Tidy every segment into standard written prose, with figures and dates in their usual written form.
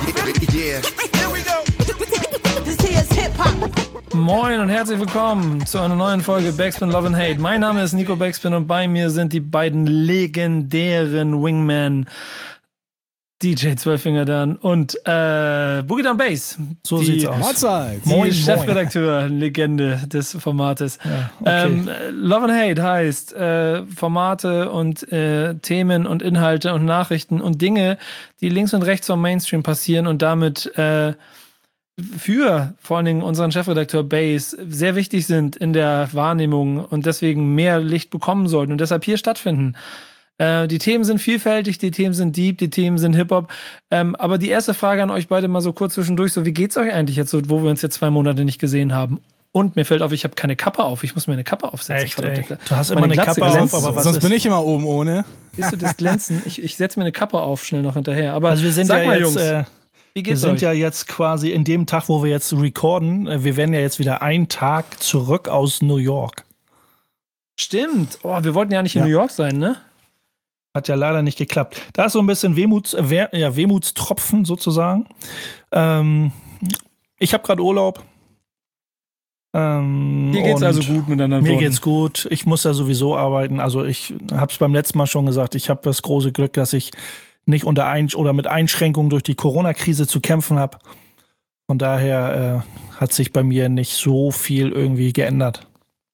Moin und herzlich willkommen zu einer neuen Folge Backspin Love and Hate. Mein Name ist Nico Backspin und bei mir sind die beiden legendären Wingmen DJ Zwölffinger dann und Boogie Down Bass. So sieht's aus. Mahlzeit. Moin, Chefredakteur, Legende des Formates. Ja, okay. Love and Hate heißt Formate und Themen und Inhalte und Nachrichten und Dinge, die links und rechts vom Mainstream passieren und damit für vor allen Dingen unseren Chefredakteur Bass sehr wichtig sind in der Wahrnehmung und deswegen mehr Licht bekommen sollten und deshalb hier stattfinden. Die Themen sind vielfältig, die Themen sind deep, die Themen sind Hip-Hop. Aber die erste Frage an euch beide mal so kurz zwischendurch, so wie geht's euch eigentlich jetzt so, wo wir uns jetzt 2 Monate nicht gesehen haben? Und mir fällt auf, ich habe keine Kappe auf. Ich muss mir eine Kappe aufsetzen. Echt, ey. Du hast immer eine Kappe auf, aber sonst bin ich immer oben ohne. Siehst du das Glänzen? Ich setze mir eine Kappe auf, schnell noch hinterher. Aber also wir sind sag ja mal, jetzt, Jungs, wie geht's wir sind euch? ja jetzt quasi in dem Tag, wo wir jetzt recorden, wir werden ja jetzt wieder einen Tag zurück aus New York. Stimmt. Oh, wir wollten ja nicht in New York sein, ne? Hat ja leider nicht geklappt. Da ist so ein bisschen Wehmutstropfen sozusagen. Ich habe gerade Urlaub. Dir geht's also gut mit anderen Mir Worten. geht's gut. Ich muss ja sowieso arbeiten. Also ich habe es beim letzten Mal schon gesagt. Ich habe das große Glück, dass ich nicht oder mit Einschränkungen durch die Corona-Krise zu kämpfen habe. Von daher hat sich bei mir nicht so viel irgendwie geändert.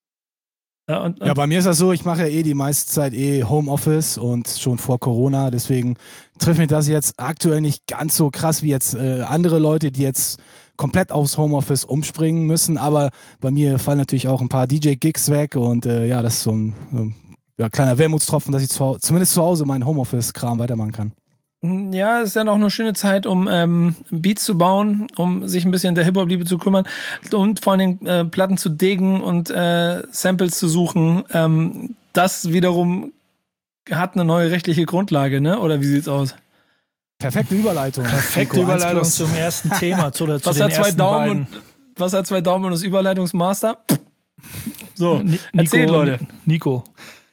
Ja, bei mir ist das so, ich mache ja die meiste Zeit Homeoffice und schon vor Corona, deswegen trifft mich das jetzt aktuell nicht ganz so krass wie jetzt andere Leute, die jetzt komplett aufs Homeoffice umspringen müssen, aber bei mir fallen natürlich auch ein paar DJ-Gigs weg und ja, das ist so ein kleiner Wermutstropfen, dass ich zumindest zu Hause meinen Homeoffice-Kram weitermachen kann. Ja, es ist ja noch eine schöne Zeit, um Beats zu bauen, um sich ein bisschen der Hip-Hop-Liebe zu kümmern und vor allen Dingen Platten zu diggen und Samples zu suchen. Das wiederum hat eine neue rechtliche Grundlage, ne? Oder wie sieht's aus? Perfekte Überleitung. Perfekte Überleitung zum ersten Thema. Zu Was den hat 2 ersten Daumen beiden. was hat 2 Daumen und das Überleitungsmaster? So, erzählt, Leute. Nico.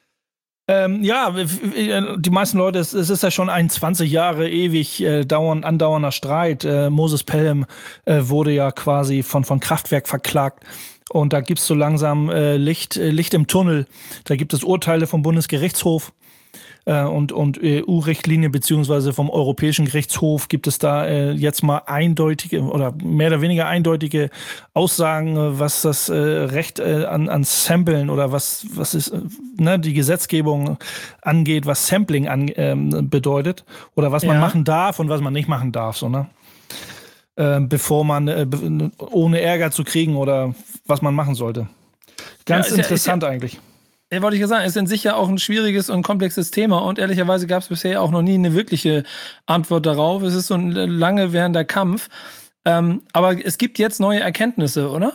Ja, die meisten Leute, es ist ja schon ein 20 Jahre ewig andauernder Streit. Moses Pelham wurde ja quasi von Kraftwerk verklagt. Und da gibt's so langsam Licht im Tunnel. Da gibt es Urteile vom Bundesgerichtshof und EU-Richtlinie beziehungsweise vom Europäischen Gerichtshof gibt es da jetzt mal eindeutige oder mehr oder weniger eindeutige Aussagen, was das Recht an Samplen oder was ist die Gesetzgebung angeht, was Sampling bedeutet oder was man machen darf und was man nicht machen darf, so, ne? Bevor man ohne Ärger zu kriegen oder was man machen sollte. Ganz interessant eigentlich. Ja, wollte ich ja sagen, ist in sich ja auch ein schwieriges und komplexes Thema und ehrlicherweise gab es bisher auch noch nie eine wirkliche Antwort darauf. Es ist so ein lange währender Kampf. Aber es gibt jetzt neue Erkenntnisse, oder?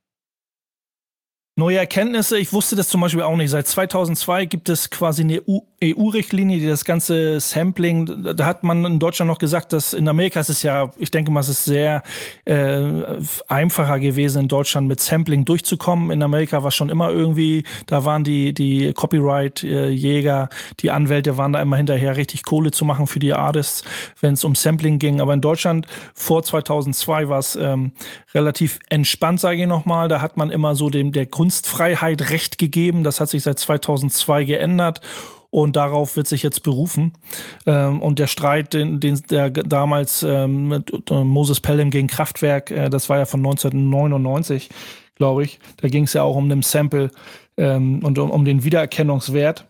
Neue Erkenntnisse, ich wusste das zum Beispiel auch nicht. Seit 2002 gibt es quasi eine EU-Richtlinie, die das ganze Sampling, da hat man in Deutschland noch gesagt, dass in Amerika ist es ja, ich denke mal, es ist sehr einfacher gewesen, in Deutschland mit Sampling durchzukommen. In Amerika war schon immer irgendwie, da waren die Copyright-Jäger, die Anwälte waren da immer hinterher, richtig Kohle zu machen für die Artists, wenn es um Sampling ging. Aber in Deutschland vor 2002 war es relativ entspannt, sage ich nochmal. Da hat man immer so der Kunstfreiheit Recht gegeben. Das hat sich seit 2002 geändert. Und darauf wird sich jetzt berufen. Und der Streit, den der damals mit Moses Pelham gegen Kraftwerk, das war ja von 1999, glaube ich. Da ging es ja auch um den Sample und um den Wiedererkennungswert.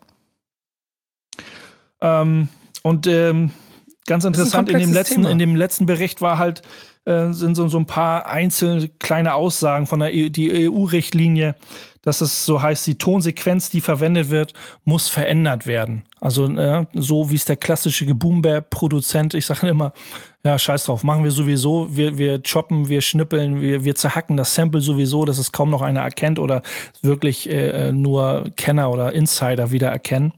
Ganz interessant, in dem letzten Bericht war halt, sind so ein paar einzelne kleine Aussagen von die EU-Richtlinie, dass es so heißt, die Tonsequenz, die verwendet wird, muss verändert werden. Also so wie es der klassische Boom-Bap-Produzent, ich sage immer, ja, scheiß drauf, machen wir sowieso, wir choppen, wir schnippeln, wir zerhacken das Sample sowieso, dass es kaum noch einer erkennt oder wirklich nur Kenner oder Insider wieder erkennen.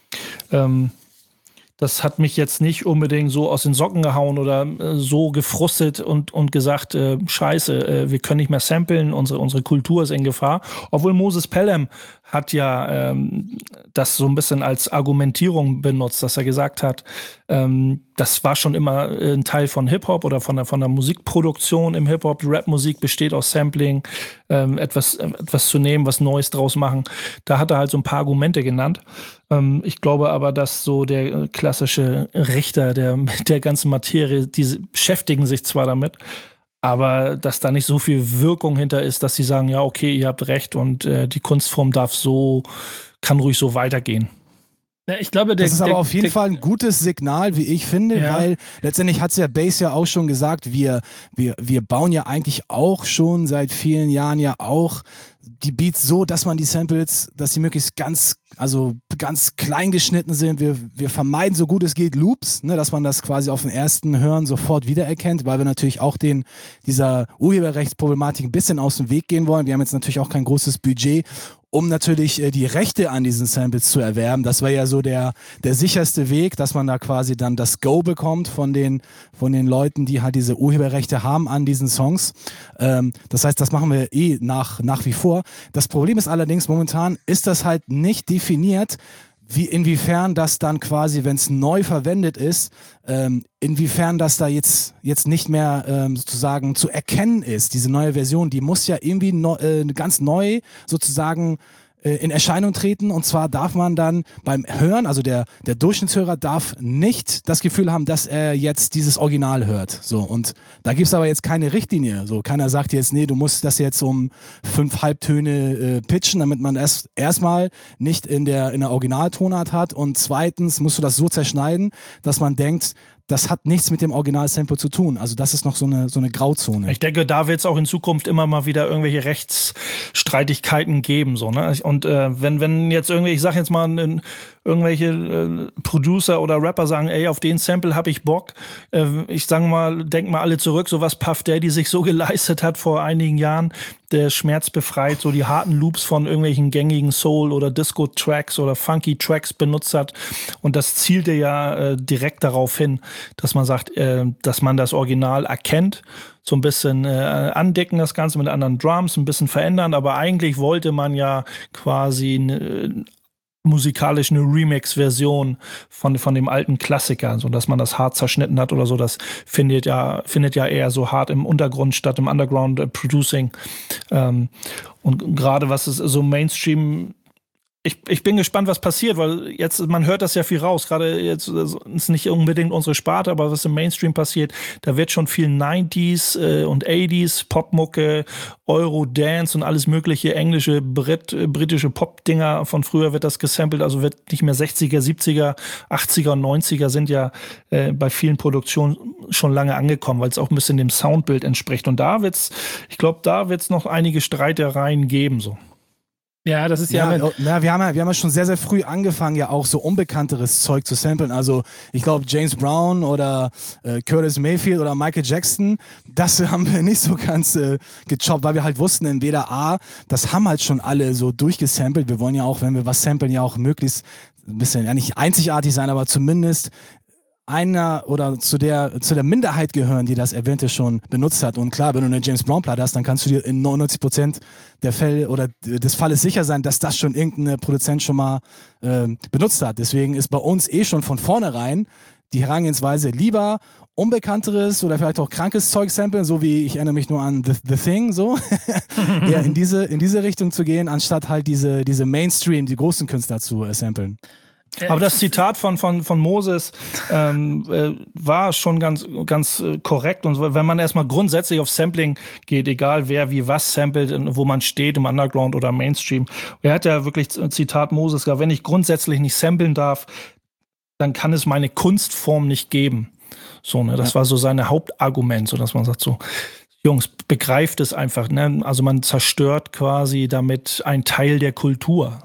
Das hat mich jetzt nicht unbedingt so aus den Socken gehauen oder so gefrustet und gesagt, scheiße, wir können nicht mehr samplen, unsere Kultur ist in Gefahr. Obwohl Moses Pelham hat ja das so ein bisschen als Argumentierung benutzt, dass er gesagt hat, das war schon immer ein Teil von Hip-Hop oder von der Musikproduktion im Hip-Hop. Die Rap-Musik besteht aus Sampling, etwas zu nehmen, was Neues draus machen. Da hat er halt so ein paar Argumente genannt. Ich glaube aber, dass so der klassische Richter der ganzen Materie, die beschäftigen sich zwar damit, aber dass da nicht so viel Wirkung hinter ist, dass sie sagen, ja, okay, ihr habt recht und die Kunstform kann ruhig so weitergehen. Ja, ich glaube, das ist aber auf jeden Fall ein gutes Signal, wie ich finde, weil letztendlich hat es ja Bass ja auch schon gesagt, wir bauen ja eigentlich auch schon seit vielen Jahren ja auch die Beats so, dass man die Samples, dass sie möglichst ganz klein geschnitten sind. Wir vermeiden so gut es geht Loops, ne, dass man das quasi auf den ersten Hören sofort wiedererkennt, weil wir natürlich auch dieser Urheberrechtsproblematik ein bisschen aus dem Weg gehen wollen. Wir haben jetzt natürlich auch kein großes Budget, um natürlich die Rechte an diesen Samples zu erwerben. Das war ja so der sicherste Weg, dass man da quasi dann das Go bekommt von den Leuten, die halt diese Urheberrechte haben an diesen Songs. Das heißt, das machen wir nach wie vor. Das Problem ist allerdings, momentan ist das halt nicht definiert, inwiefern das dann quasi, wenn es neu verwendet ist, inwiefern das da jetzt nicht mehr sozusagen zu erkennen ist. Diese neue Version, die muss ja irgendwie ganz neu sozusagen in Erscheinung treten, und zwar darf man dann beim Hören, also der Durchschnittshörer darf nicht das Gefühl haben, dass er jetzt dieses Original hört. So, und da gibt es aber jetzt keine Richtlinie. So, keiner sagt jetzt, nee, du musst das jetzt um 5 Halbtöne pitchen, damit man erstmal nicht in der Originaltonart hat, und zweitens musst du das so zerschneiden, dass man denkt, das hat nichts mit dem Original-Sample zu tun. Also das ist noch so eine Grauzone. Ich denke, da wird es auch in Zukunft immer mal wieder irgendwelche Rechtsstreitigkeiten geben. So, ne? Und wenn jetzt ich sag jetzt mal, irgendwelche Producer oder Rapper sagen, ey, auf den Sample hab ich Bock. Ich sag mal, denk mal alle zurück, so was Puff Daddy sich so geleistet hat vor einigen Jahren, der schmerzbefreit so die harten Loops von irgendwelchen gängigen Soul- oder Disco-Tracks oder Funky-Tracks benutzt hat. Und das zielte ja direkt darauf hin, dass man sagt, dass man das Original erkennt, so ein bisschen andecken das Ganze mit anderen Drums, ein bisschen verändern, aber eigentlich wollte man ja quasi musikalisch eine Remix-Version von dem alten Klassiker, so dass man das hart zerschnitten hat oder so. Das findet ja eher so hart im Untergrund statt im Underground-Producing. Und gerade was es so Mainstream. Ich bin gespannt, was passiert, weil jetzt, man hört das ja viel raus, gerade jetzt ist nicht unbedingt unsere Sparte, aber was im Mainstream passiert, da wird schon viel 90s und 80s, Popmucke, Eurodance und alles mögliche englische, britische Pop-Dinger von früher wird das gesampelt, also wird nicht mehr 60er, 70er, 80er und 90er sind ja bei vielen Produktionen schon lange angekommen, weil es auch ein bisschen dem Soundbild entspricht, und ich glaube, da wird's noch einige Streitereien geben, so. Ja, das ist wir haben ja schon sehr, sehr früh angefangen, ja auch so unbekannteres Zeug zu samplen. Also ich glaube, James Brown oder Curtis Mayfield oder Michael Jackson, das haben wir nicht so ganz gechoppt, weil wir halt wussten, entweder das haben halt schon alle so durchgesampelt. Wir wollen ja auch, wenn wir was samplen, ja auch möglichst ein bisschen, ja nicht einzigartig sein, aber zumindest einer oder zu der Minderheit gehören, die das Erwähnte schon benutzt hat. Und klar, wenn du eine James Brown-Platte hast, dann kannst du dir in 99% der Fälle oder des Falles sicher sein, dass das schon irgendein Produzent schon mal benutzt hat. Deswegen ist bei uns schon von vornherein die Herangehensweise lieber unbekannteres oder vielleicht auch krankes Zeug samplen, so wie ich erinnere mich nur an The Thing, so eher in diese Richtung zu gehen, anstatt halt diese Mainstream, die großen Künstler zu samplen. Aber das Zitat von Moses war schon ganz korrekt. Und wenn man erstmal grundsätzlich auf Sampling geht, egal wer wie was samplet, wo man steht, im Underground oder Mainstream. Er hat ja wirklich Zitat Moses gesagt, wenn ich grundsätzlich nicht samplen darf, dann kann es meine Kunstform nicht geben. So, ne, das war so sein Hauptargument, so dass man sagt so, Jungs, begreift es einfach, ne? Also man zerstört quasi damit einen Teil der Kultur.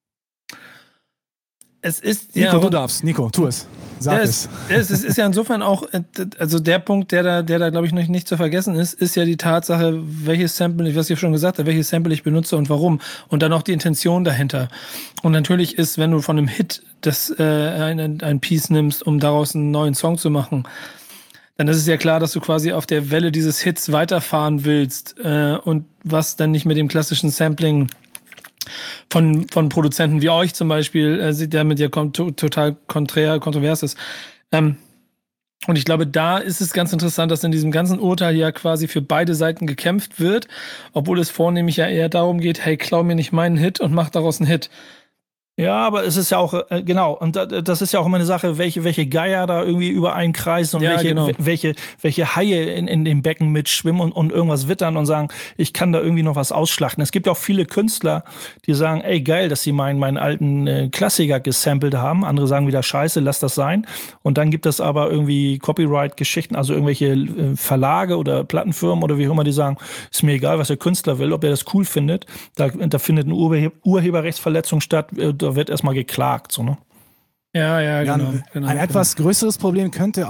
Es ist Nico, du darfst. Nico, tu es. Sag es. Es ist ja insofern auch, also der Punkt, der da glaube ich noch nicht zu vergessen ist ja die Tatsache, welches Sample, was ich schon gesagt habe, welches Sample ich benutze und warum. Und dann auch die Intention dahinter. Und natürlich ist, wenn du von einem Hit ein Piece nimmst, um daraus einen neuen Song zu machen, dann ist es ja klar, dass du quasi auf der Welle dieses Hits weiterfahren willst und was dann nicht mit dem klassischen Sampling von Produzenten wie euch zum Beispiel, der mit dir total kontrovers ist. Und ich glaube, da ist es ganz interessant, dass in diesem ganzen Urteil ja quasi für beide Seiten gekämpft wird, obwohl es vornehmlich ja eher darum geht, hey, klau mir nicht meinen Hit und mach daraus einen Hit. Ja, aber es ist ja auch, genau, und das ist ja auch immer eine Sache, welche Geier da irgendwie über einen kreisen und welche Haie in dem Becken mitschwimmen und irgendwas wittern und sagen, ich kann da irgendwie noch was ausschlachten. Es gibt ja auch viele Künstler, die sagen, ey, geil, dass sie meinen alten Klassiker gesampelt haben. Andere sagen wieder, scheiße, lass das sein. Und dann gibt es aber irgendwie Copyright-Geschichten, also irgendwelche Verlage oder Plattenfirmen oder wie auch immer, die sagen, ist mir egal, was der Künstler will, ob er das cool findet. Da findet eine Urheberrechtsverletzung statt, wird erstmal geklagt, so, ne? Ja, genau. Ein etwas größeres Problem könnten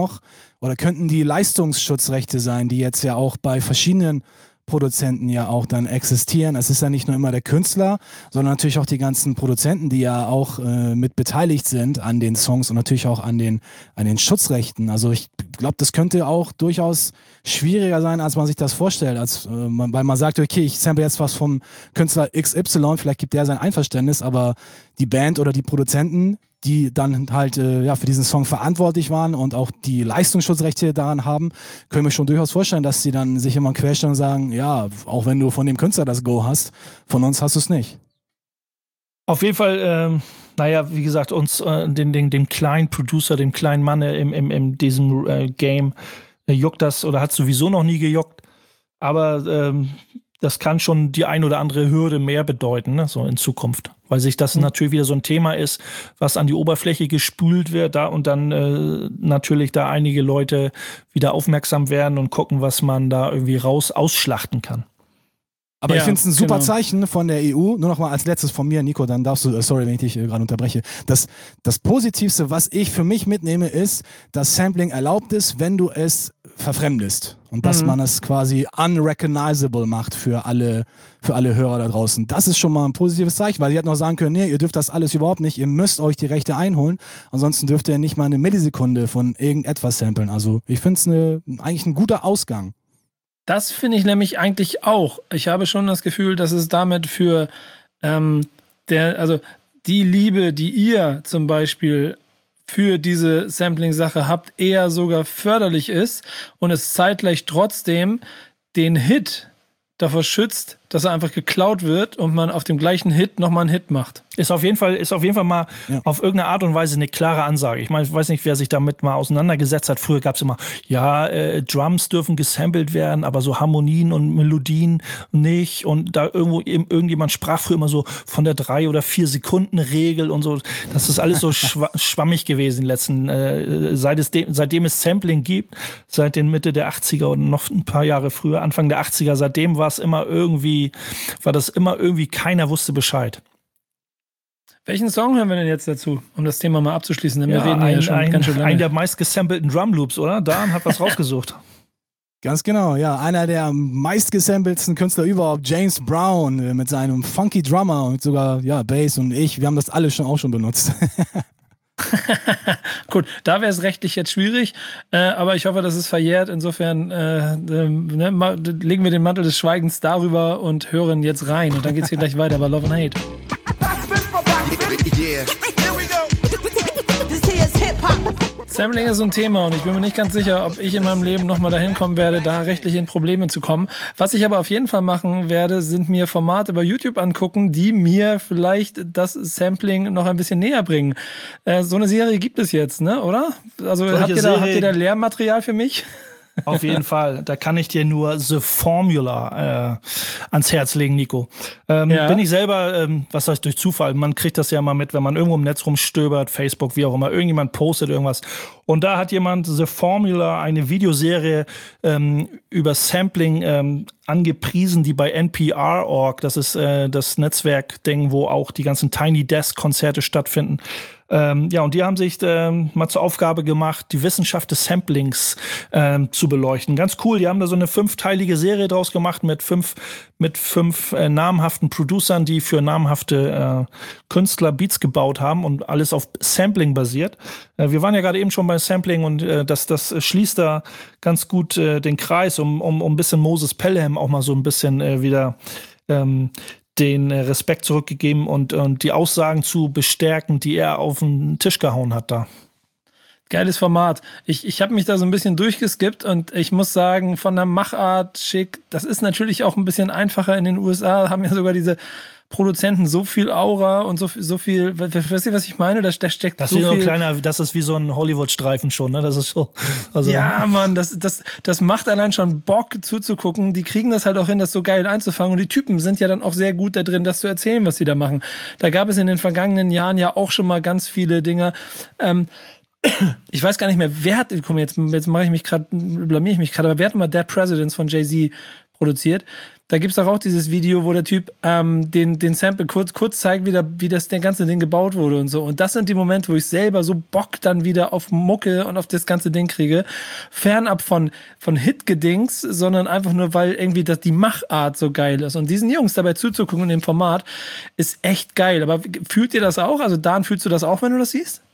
die Leistungsschutzrechte sein, die jetzt ja auch bei verschiedenen Produzenten ja auch dann existieren. Es ist ja nicht nur immer der Künstler, sondern natürlich auch die ganzen Produzenten, die ja auch mit beteiligt sind an den Songs und natürlich auch an den Schutzrechten. Also ich glaube, das könnte auch durchaus schwieriger sein, als man sich das vorstellt, weil man sagt, okay, ich sample jetzt was vom Künstler XY, vielleicht gibt der sein Einverständnis, aber die Band oder die Produzenten, die dann halt für diesen Song verantwortlich waren und auch die Leistungsschutzrechte daran haben, können wir schon durchaus vorstellen, dass sie dann sich immer querstellen und sagen, ja, auch wenn du von dem Künstler das Go hast, von uns hast du es nicht. Auf jeden Fall, wie gesagt, uns, dem kleinen Producer, dem kleinen Mann in diesem Game juckt das oder hat sowieso noch nie gejuckt, aber das kann schon die ein oder andere Hürde mehr bedeuten, ne, so in Zukunft. Weil sich das natürlich wieder so ein Thema ist, was an die Oberfläche gespült wird, und dann natürlich da einige Leute wieder aufmerksam werden und gucken, was man da irgendwie ausschlachten kann. Aber ich finde es ein super Zeichen von der EU. Nur noch mal als letztes von mir, Nico, dann darfst du, sorry, wenn ich dich gerade unterbreche. Das Positivste, was ich für mich mitnehme, ist, dass Sampling erlaubt ist, wenn du es verfremdest. Und dass man es quasi unrecognizable macht für alle Hörer da draußen. Das ist schon mal ein positives Zeichen, weil sie hätten auch sagen können, nee, ihr dürft das alles überhaupt nicht, ihr müsst euch die Rechte einholen, ansonsten dürft ihr nicht mal eine Millisekunde von irgendetwas samplen. Also ich finde es eigentlich ein guter Ausgang. Das finde ich nämlich eigentlich auch. Ich habe schon das Gefühl, dass es damit für die Liebe, die ihr zum Beispiel für diese Sampling-Sache habt, eher sogar förderlich ist und es zeitgleich trotzdem den Hit davor schützt, dass er einfach geklaut wird und man auf dem gleichen Hit nochmal einen Hit macht. Ist auf jeden Fall mal auf irgendeine Art und Weise eine klare Ansage. Ich meine, ich weiß nicht, wer sich damit mal auseinandergesetzt hat. Früher gab es immer, Drums dürfen gesampelt werden, aber so Harmonien und Melodien nicht. Und da irgendjemand sprach früher immer so von der 3 oder 4 Sekunden Regel und so. Das ist alles so schwammig gewesen seitdem es Sampling gibt, seit den Mitte der 80er und noch ein paar Jahre früher, Anfang der 80er, seitdem war das immer irgendwie, keiner wusste Bescheid. Welchen Song hören wir denn jetzt dazu, um das Thema mal abzuschließen? Denn wir reden ja schon ganz schön lange. Einen der meist gesampelten Drumloops, oder? Dan hat was rausgesucht. Ganz genau, ja. Einer der meist gesampelten Künstler überhaupt, James Brown, mit seinem funky Drummer und sogar Bass und wir haben das alle auch schon benutzt. Gut, da wäre es rechtlich jetzt schwierig, aber ich hoffe, das ist verjährt. Insofern legen wir den Mantel des Schweigens darüber und hören jetzt rein. Und dann geht's hier gleich weiter bei Love and Hate. Sampling ist so ein Thema und ich bin mir nicht ganz sicher, ob ich in meinem Leben nochmal dahin kommen werde, da rechtlich in Probleme zu kommen. Was ich aber auf jeden Fall machen werde, sind mir Formate bei YouTube angucken, die mir vielleicht das Sampling noch ein bisschen näher bringen. So eine Serie gibt es jetzt, ne, oder? Also habt ihr da Lehrmaterial für mich? Auf jeden Fall. Da kann ich dir nur The Formula ans Herz legen, Nico. Bin ich selber, was heißt durch Zufall, man kriegt das ja mal mit, wenn man irgendwo im Netz rumstöbert, Facebook, wie auch immer, irgendjemand postet irgendwas. Und da hat jemand The Formula, eine Videoserie über Sampling angepriesen, die bei NPR.org, das ist das Netzwerkding, wo auch die ganzen Tiny Desk-Konzerte stattfinden. Und die haben sich mal zur Aufgabe gemacht, die Wissenschaft des Samplings zu beleuchten. Ganz cool, die haben da so eine 5-teilige Serie draus gemacht mit fünf namhaften Producern, die für namhafte Künstler Beats gebaut haben und alles auf Sampling basiert. Wir waren ja gerade eben schon bei Sampling und das schließt da ganz gut den Kreis, um ein bisschen Moses Pelham auch mal so ein bisschen wieder den Respekt zurückgegeben und die Aussagen zu bestärken, die er auf den Tisch gehauen hat da. Geiles Format. Ich habe mich da so ein bisschen durchgeskippt und ich muss sagen, von der Machart schick, das ist natürlich auch ein bisschen einfacher in den USA, haben ja sogar diese Produzenten so viel Aura und so viel, weißt du, was ich meine? Da steckt das so ist viel. Das ist wie so ein Hollywood-Streifen schon, ne? Das ist so. Also, ja, Mann, das macht allein schon Bock zuzugucken. Die kriegen das halt auch hin, das so geil einzufangen. Und die Typen sind ja dann auch sehr gut da drin, das zu erzählen, was sie da machen. Da gab es in den vergangenen Jahren ja auch schon mal ganz viele Dinge. Ich weiß gar nicht mehr, wer hat, komm, jetzt blamier ich mich gerade, aber wer hat mal Dead Presidents von Jay-Z produziert? Da gibt's doch auch dieses Video, wo der Typ den Sample kurz zeigt, wie das der ganze Ding gebaut wurde und so. Und das sind die Momente, wo ich selber so Bock dann wieder auf Mucke und auf das ganze Ding kriege. Fernab von Hit-Gedings, sondern einfach nur, weil irgendwie die Machart so geil ist. Und diesen Jungs dabei zuzugucken in dem Format ist echt geil. Aber fühlt ihr das auch? Also Dan, fühlst du das auch, wenn du das siehst?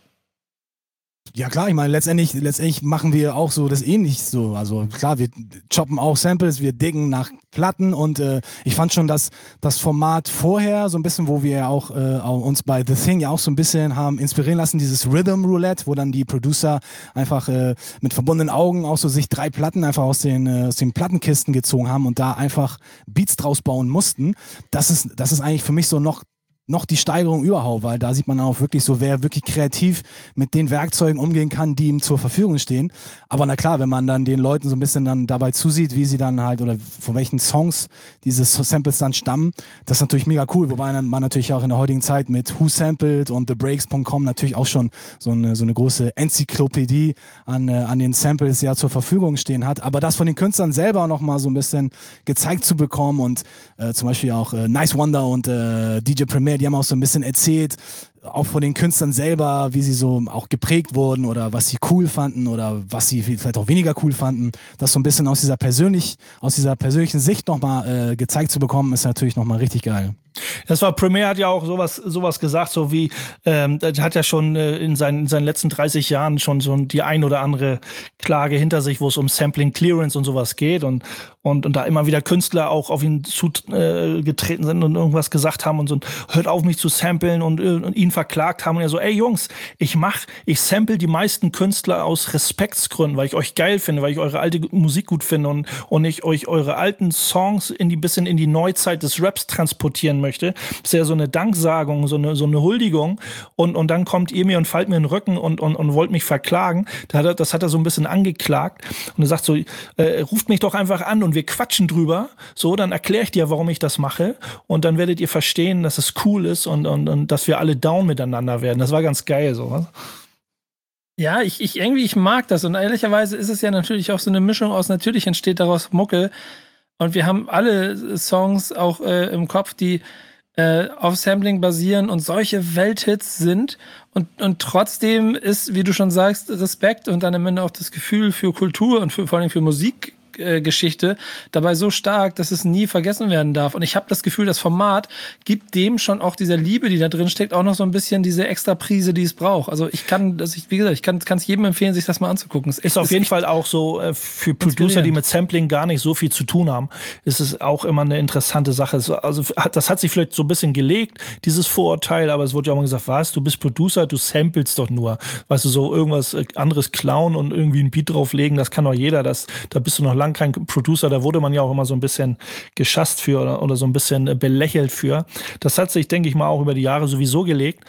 Ja klar, ich meine, letztendlich machen wir auch so das ähnlich so. Also klar, wir choppen auch Samples, wir diggen nach Platten und ich fand schon, dass das Format vorher so ein bisschen, wo wir auch uns bei The Thing ja auch so ein bisschen haben inspirieren lassen, dieses Rhythm Roulette, wo dann die Producer einfach mit verbundenen Augen auch so sich 3 Platten einfach aus den Plattenkisten gezogen haben und da einfach Beats draus bauen mussten. Das ist eigentlich für mich so noch die Steigerung überhaupt, weil da sieht man auch wirklich so, wer wirklich kreativ mit den Werkzeugen umgehen kann, die ihm zur Verfügung stehen. Aber na klar, wenn man dann den Leuten so ein bisschen dann dabei zusieht, wie sie dann halt oder von welchen Songs diese Samples dann stammen, das ist natürlich mega cool. Wobei man natürlich auch in der heutigen Zeit mit Who Sampled und TheBreaks.com natürlich auch schon so eine große Enzyklopädie an den Samples ja zur Verfügung stehen hat. Aber das von den Künstlern selber nochmal so ein bisschen gezeigt zu bekommen und zum Beispiel auch Nice Wonder und DJ Premier, die haben auch so ein bisschen erzählt, auch von den Künstlern selber, wie sie so auch geprägt wurden oder was sie cool fanden oder was sie vielleicht auch weniger cool fanden. Das so ein bisschen aus dieser persönlichen Sicht nochmal gezeigt zu bekommen, ist natürlich nochmal richtig geil. Das war Premier hat ja auch sowas gesagt, so wie hat ja schon in seinen letzten 30 Jahren schon so die ein oder andere Klage hinter sich, wo es um Sampling Clearance und sowas geht und da immer wieder Künstler auch auf ihn zugetreten sind und irgendwas gesagt haben und so, hört auf mich zu samplen und ihn verklagt haben und er so, ey Jungs, ich sample die meisten Künstler aus Respektsgründen, weil ich euch geil finde, weil ich eure alte Musik gut finde und ich euch eure alten Songs bisschen in die Neuzeit des Raps transportieren möchte. Das ist ja so eine Danksagung, so eine Huldigung und dann kommt ihr mir und fallt mir in den Rücken und wollt mich verklagen. Das hat er so ein bisschen angeklagt und er sagt so, ruft mich doch einfach an und wir quatschen drüber, so, dann erkläre ich dir, warum ich das mache und dann werdet ihr verstehen, dass es cool ist und dass wir alle down miteinander werden. Das war ganz geil, so, was? Ja, ich mag das und ehrlicherweise ist es ja natürlich auch so eine Mischung aus, natürlich entsteht daraus Mucke und wir haben alle Songs auch im Kopf, die auf Sampling basieren und solche Welthits sind und trotzdem ist, wie du schon sagst, Respekt und dann am Ende auch das Gefühl für Kultur und vor allem für Musikgeschichte dabei so stark, dass es nie vergessen werden darf. Und ich habe das Gefühl, das Format gibt dem schon auch dieser Liebe, die da drin steckt, auch noch so ein bisschen diese extra Prise, die es braucht. Also ich kann es jedem empfehlen, sich das mal anzugucken. Es ist auf jeden Fall auch so für Producer, die mit Sampling gar nicht so viel zu tun haben, ist es auch immer eine interessante Sache. Also das hat sich vielleicht so ein bisschen gelegt, dieses Vorurteil, aber es wurde ja auch mal gesagt, was, du bist Producer, du samplest doch nur. Weißt du, so irgendwas anderes klauen und irgendwie ein Beat drauflegen, das kann doch jeder, da bist du noch lange kein Producer, da wurde man ja auch immer so ein bisschen geschasst für oder so ein bisschen belächelt für. Das hat sich, denke ich mal, auch über die Jahre sowieso gelegt.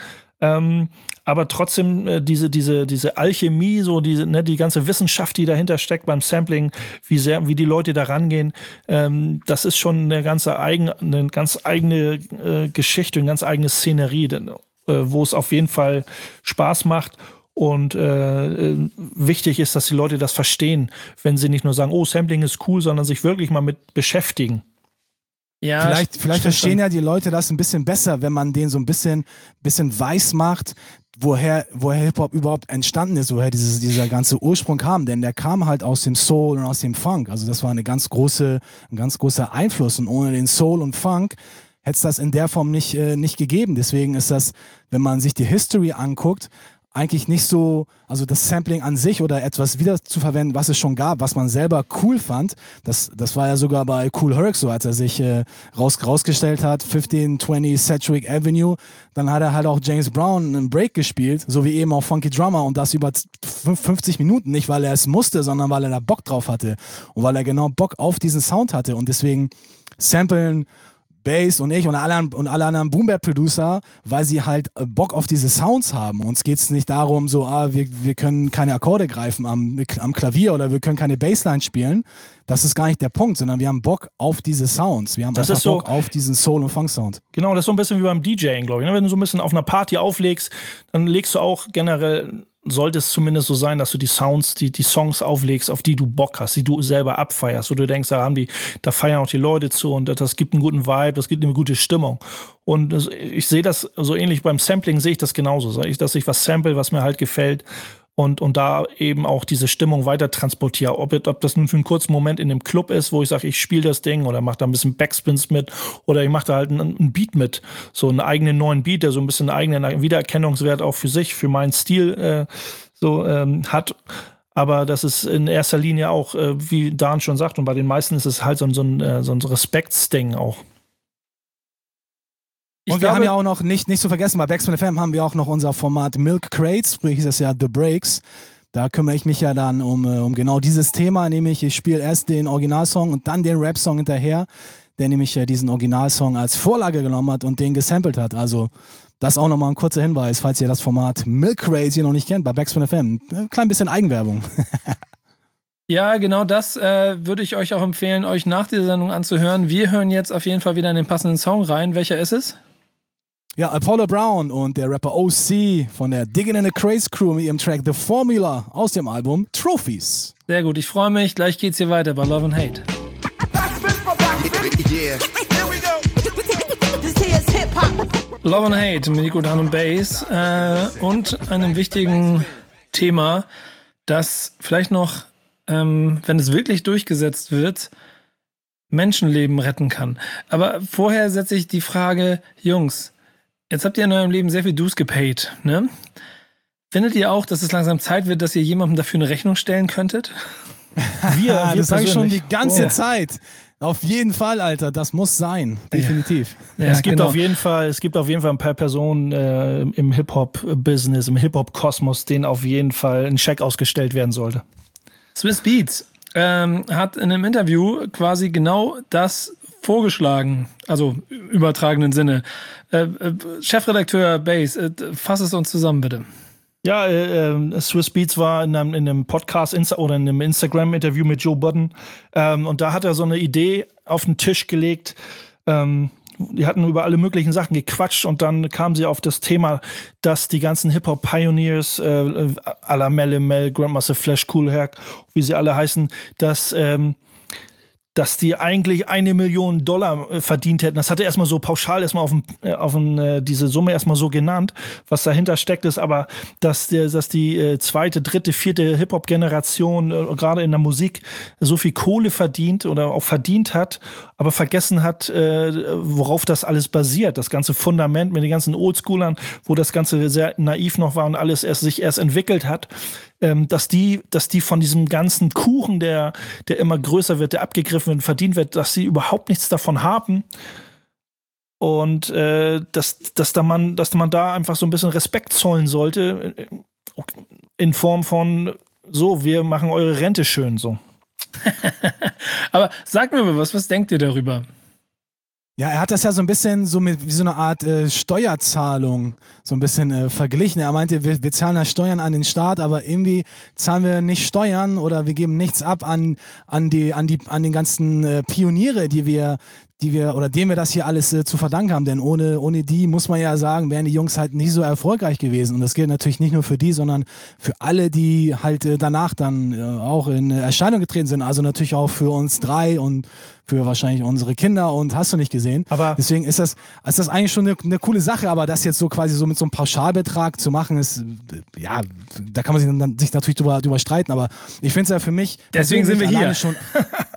Aber trotzdem diese Alchemie, so die ganze Wissenschaft, die dahinter steckt beim Sampling, wie die Leute da rangehen, das ist schon eine ganz eigene Geschichte, eine ganz eigene Szenerie, wo es auf jeden Fall Spaß macht. Und wichtig ist, dass die Leute das verstehen, wenn sie nicht nur sagen, oh, Sampling ist cool, sondern sich wirklich mal mit beschäftigen. Ja, vielleicht verstehen ja die Leute das ein bisschen besser, wenn man denen so ein bisschen weiß macht, woher Hip-Hop überhaupt entstanden ist, woher dieser ganze Ursprung kam. Denn der kam halt aus dem Soul und aus dem Funk. Also das war ein ganz großer Einfluss. Und ohne den Soul und Funk hätte es das in der Form nicht gegeben. Deswegen ist das, wenn man sich die History anguckt, eigentlich nicht so, also das Sampling an sich oder etwas wieder zu verwenden, was es schon gab, was man selber cool fand. Das war ja sogar bei Kool Herc so, als er sich rausgestellt hat, 1520 Sedgwick Avenue. Dann hat er halt auch James Brown einen Break gespielt, so wie eben auch Funky Drummer, und das über 50 Minuten. Nicht, weil er es musste, sondern weil er da Bock drauf hatte und weil er genau Bock auf diesen Sound hatte. Und deswegen samplen Bass und ich und alle anderen Boom-Bap-Producer, weil sie halt Bock auf diese Sounds haben. Uns geht es nicht darum, so, wir können keine Akkorde greifen am Klavier oder wir können keine Bassline spielen. Das ist gar nicht der Punkt, sondern wir haben Bock auf diese Sounds. Wir haben einfach Bock auf diesen Soul- und Funk-Sound. Genau, das ist so ein bisschen wie beim DJing, glaube ich. Wenn du so ein bisschen auf einer Party auflegst, dann legst du auch generell, sollte es zumindest so sein, dass du die Sounds, die Songs auflegst, auf die du Bock hast, die du selber abfeierst, wo du denkst, da feiern auch die Leute zu und das gibt einen guten Vibe, das gibt eine gute Stimmung. Und ich sehe das so ähnlich beim Sampling, sehe ich das genauso, dass ich was sample, was mir halt gefällt und da eben auch diese Stimmung weiter transportiere. Ob das nun für einen kurzen Moment in dem Club ist, wo ich sage, ich spiele das Ding oder mache da ein bisschen Backspins mit oder ich mache da halt einen Beat mit, so einen eigenen neuen Beat, der so ein bisschen einen eigenen Wiedererkennungswert auch für sich, für meinen Stil hat. Aber das ist in erster Linie auch, wie Dan schon sagt, und bei den meisten ist es halt so ein Respektsding auch. Und wir haben ja auch noch, nicht zu vergessen, bei Backspin FM haben wir auch noch unser Format Milk Crates, sprich ist das ja The Breaks. Da kümmere ich mich ja dann um genau dieses Thema, nämlich ich spiele erst den Originalsong und dann den Rap-Song hinterher, der nämlich diesen Originalsong als Vorlage genommen hat und den gesampelt hat. Also das auch nochmal ein kurzer Hinweis, falls ihr das Format Milk Crates hier noch nicht kennt, bei Backspin FM. Ein klein bisschen Eigenwerbung. Ja, genau das würde ich euch auch empfehlen, euch nach dieser Sendung anzuhören. Wir hören jetzt auf jeden Fall wieder in den passenden Song rein. Welcher ist es? Ja, Apollo Brown und der Rapper OC von der Diggin' in the Craze Crew mit ihrem Track The Formula aus dem Album Trophies. Sehr gut, ich freue mich. Gleich geht's hier weiter bei Love and Hate. Love and Hate mit Nico, Dan und Bass und einem wichtigen Thema, das vielleicht noch, wenn es wirklich durchgesetzt wird, Menschenleben retten kann. Aber vorher setze ich die Frage, Jungs, jetzt habt ihr in eurem Leben sehr viel Dues gepaid, ne? Findet ihr auch, dass es langsam Zeit wird, dass ihr jemandem dafür eine Rechnung stellen könntet? Wir das sage ich schon die ganze Zeit. Auf jeden Fall, Alter, das muss sein, definitiv. Ja, es gibt auf jeden Fall ein paar Personen im Hip-Hop-Business, im Hip-Hop-Kosmos, denen auf jeden Fall ein Scheck ausgestellt werden sollte. Swizz Beatz hat in einem Interview quasi genau das vorgeschlagen, also im übertragenen Sinne. Chefredakteur Bass, fass es uns zusammen, bitte. Ja, Swizz Beatz war in einem Podcast oder in einem Instagram-Interview mit Joe Budden und da hat er so eine Idee auf den Tisch gelegt. Die hatten über alle möglichen Sachen gequatscht und dann kamen sie auf das Thema, dass die ganzen Hip-Hop-Pioneers à la Melle Mel, Grandmaster Flash, Kool Herc, wie sie alle heißen, dass die eigentlich $1 Million verdient hätten. Das hat er erstmal so pauschal diese Summe erstmal so genannt. Was dahinter steckt, ist aber, dass die zweite, dritte, vierte Hip-Hop-Generation gerade in der Musik so viel Kohle verdient oder auch verdient hat, aber vergessen hat, worauf das alles basiert. Das ganze Fundament mit den ganzen Oldschoolern, wo das Ganze sehr naiv noch war und alles sich erst entwickelt hat. Dass die von diesem ganzen Kuchen, der immer größer wird, der abgegriffen wird, verdient wird, dass sie überhaupt nichts davon haben. Und dass man da einfach so ein bisschen Respekt zollen sollte, in Form von so, wir machen eure Rente schön so. Aber sagt mir mal was denkt ihr darüber? Ja, er hat das ja so ein bisschen so wie so eine Art Steuerzahlung so ein bisschen verglichen. Er meinte, wir zahlen ja Steuern an den Staat, aber irgendwie zahlen wir nicht Steuern oder wir geben nichts ab an den ganzen Pioniere, denen wir das hier alles zu verdanken haben. Denn ohne die, muss man ja sagen, wären die Jungs halt nicht so erfolgreich gewesen. Und das gilt natürlich nicht nur für die, sondern für alle, die halt danach dann auch in Erscheinung getreten sind. Also natürlich auch für uns drei und für wahrscheinlich unsere Kinder und hast du nicht gesehen. Aber deswegen ist das eigentlich schon eine coole Sache, aber das jetzt so quasi so mit so einem Pauschalbetrag zu machen, ist, ja, da kann man sich natürlich drüber streiten, aber ich finde es ja für mich... Deswegen sind wir hier.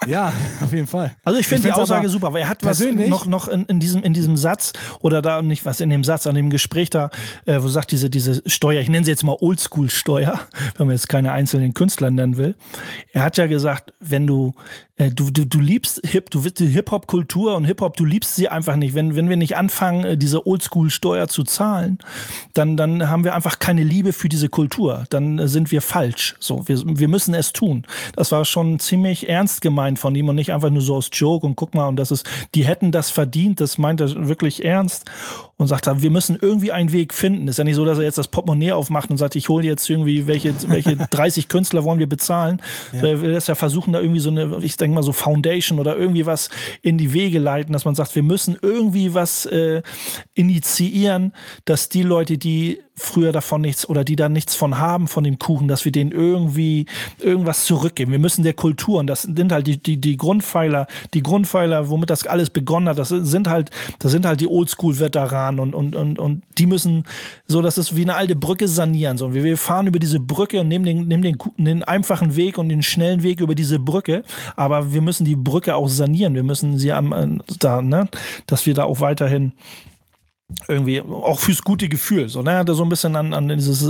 Ja, auf jeden Fall. Also ich finde die Aussage super, weil er hat was noch in diesem Satz oder da nicht was in dem Satz, an dem Gespräch da, wo sagt diese Steuer, ich nenne sie jetzt mal Oldschool-Steuer, wenn man jetzt keine einzelnen Künstler nennen will. Er hat ja gesagt, wenn du liebst du willst die Hip-Hop-Kultur und Hip-Hop, du liebst sie einfach nicht. Wenn wir nicht anfangen, diese Oldschool-Steuer zu zahlen, dann haben wir einfach keine Liebe für diese Kultur. Dann sind wir falsch. So, wir müssen es tun. Das war schon ziemlich ernst gemeint von ihm und nicht einfach nur so aus Joke und guck mal, und die hätten das verdient, das meint er wirklich ernst und sagt, wir müssen irgendwie einen Weg finden. Ist ja nicht so, dass er jetzt das Portemonnaie aufmacht und sagt, ich hole jetzt irgendwie, welche 30 Künstler wollen wir bezahlen. Ja. Er will das ja versuchen, da irgendwie so eine, ich denke mal so Foundation oder irgendwie was in die Wege leiten, dass man sagt, wir müssen irgendwie was initiieren, dass die Leute, die früher davon nichts oder die da nichts von haben, von dem Kuchen, dass wir denen irgendwie irgendwas zurückgeben. Wir müssen der Kultur, und das sind halt die Grundpfeiler, womit das alles begonnen hat, das sind halt die Oldschool-Veteranen und die müssen so, das ist wie eine alte Brücke sanieren. So, wir fahren über diese Brücke und nehmen den einfachen Weg und den schnellen Weg über diese Brücke, aber wir müssen die Brücke auch sanieren. Wir müssen sie dass wir da auch weiterhin irgendwie auch fürs gute Gefühl, so, ne, so ein bisschen an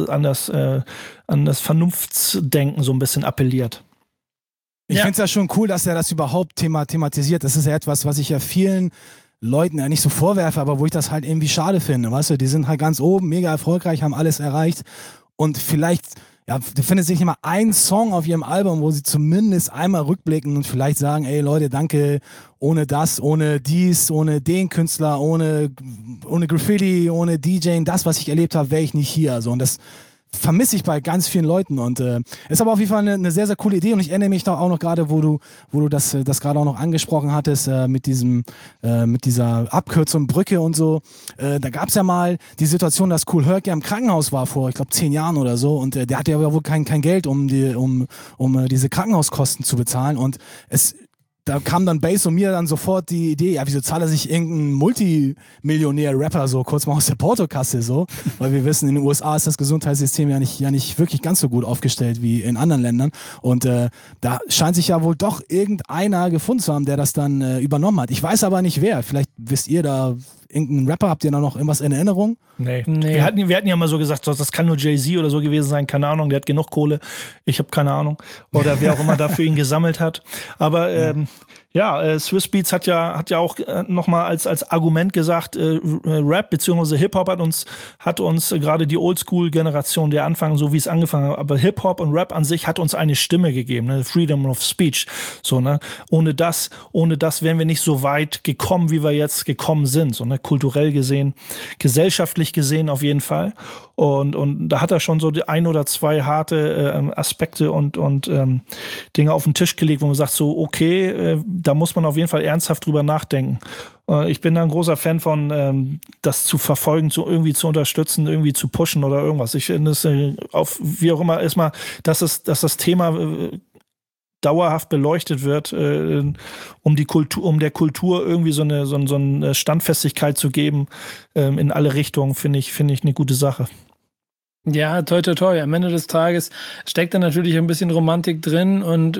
das Vernunftsdenken so ein bisschen appelliert. Ich finde es ja schon cool, dass er das überhaupt thematisiert. Das ist ja etwas, was ich ja vielen Leuten ja nicht so vorwerfe, aber wo ich das halt irgendwie schade finde, weißt du, die sind halt ganz oben, mega erfolgreich, haben alles erreicht und vielleicht da findet sich nicht mal ein Song auf ihrem Album, wo sie zumindest einmal rückblicken und vielleicht sagen, ey Leute, danke, ohne das, ohne dies, ohne den Künstler, ohne Graffiti, ohne DJing, das, was ich erlebt habe, wäre ich nicht hier. So, und das vermisse ich bei ganz vielen Leuten und ist aber auf jeden Fall eine sehr, sehr coole Idee und ich erinnere mich da auch noch gerade, wo du das gerade auch noch angesprochen hattest, mit dieser Abkürzung Brücke und so. Da gab es ja mal die Situation, dass Kool Herc ja im Krankenhaus war vor, ich glaube, 10 Jahren oder so und der hatte ja wohl kein Geld, um diese Krankenhauskosten zu bezahlen und da kam dann Bass und mir dann sofort die Idee, ja, wieso zahlt er sich irgendein Multimillionär-Rapper so kurz mal aus der Portokasse so? Weil wir wissen, in den USA ist das Gesundheitssystem ja nicht wirklich ganz so gut aufgestellt wie in anderen Ländern. Und da scheint sich ja wohl doch irgendeiner gefunden zu haben, der das dann übernommen hat. Ich weiß aber nicht wer. Vielleicht wisst ihr da irgendeinen Rapper, habt ihr da noch irgendwas in Erinnerung? Nee. Wir hatten ja mal so gesagt, das kann nur Jay-Z oder so gewesen sein, keine Ahnung, der hat genug Kohle, ich habe keine Ahnung. Oder wer auch immer da für ihn gesammelt hat. Aber Swizz Beatz hat ja auch nochmal als Argument gesagt, Rap bzw. Hip-Hop hat uns gerade die Oldschool-Generation, der Anfang, so wie es angefangen hat, aber Hip-Hop und Rap an sich hat uns eine Stimme gegeben, ne? Freedom of Speech. So, ne? Ohne das wären wir nicht so weit gekommen, wie wir jetzt gekommen sind. So, ne? Kulturell gesehen, gesellschaftlich gesehen auf jeden Fall. Und da hat er schon so die ein oder zwei harte Aspekte und Dinge auf den Tisch gelegt, wo man sagt so, okay, da muss man auf jeden Fall ernsthaft drüber nachdenken. Ich bin da ein großer Fan von, das zu verfolgen, irgendwie zu unterstützen, irgendwie zu pushen oder irgendwas. Ich finde es wie auch immer erstmal, dass das Thema dauerhaft beleuchtet wird, um der Kultur irgendwie so eine Standfestigkeit zu geben, in alle Richtungen, finde ich eine gute Sache. Ja, toi, toi, toi. Am Ende des Tages steckt da natürlich ein bisschen Romantik drin und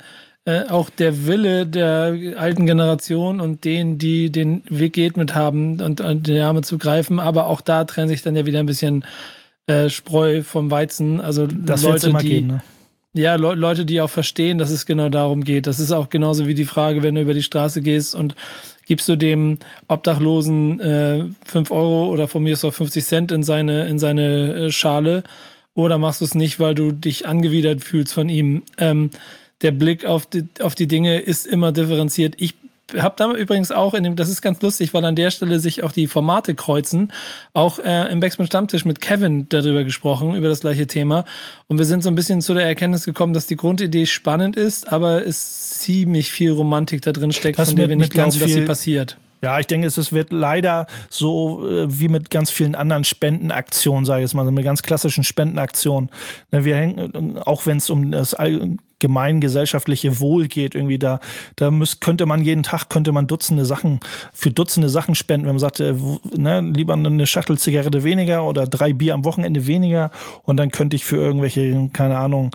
auch der Wille der alten Generation und denen, die den Weg geht mit haben und die Arme zu greifen, aber auch da trennt sich dann ja wieder ein bisschen Spreu vom Weizen. Also das Leute, die gehen, ne? Ja, Leute, die auch verstehen, dass es genau darum geht. Das ist auch genauso wie die Frage, wenn du über die Straße gehst und gibst du dem Obdachlosen 5 Euro oder von mir ist auch 50 Cent in seine Schale oder machst du es nicht, weil du dich angewidert fühlst von ihm. Der Blick auf die Dinge ist immer differenziert. Ich habe da übrigens auch das ist ganz lustig, weil an der Stelle sich auch die Formate kreuzen. Auch im Backspin Stammtisch mit Kevin darüber gesprochen, über das gleiche Thema. Und wir sind so ein bisschen zu der Erkenntnis gekommen, dass die Grundidee spannend ist, aber es ziemlich viel Romantik da drin steckt, von der wir nicht glauben, dass sie passiert. Ja, ich denke, es wird leider so wie mit ganz vielen anderen Spendenaktionen, sage ich jetzt mal, mit ganz klassischen Spendenaktionen. Wir hängen, auch wenn es um das gemeingesellschaftliche Wohl geht. Irgendwie könnte man jeden Tag Dutzende Sachen spenden, wenn man sagt, lieber eine Schachtel Zigarette weniger oder 3 Bier am Wochenende weniger und dann könnte ich für irgendwelche, keine Ahnung,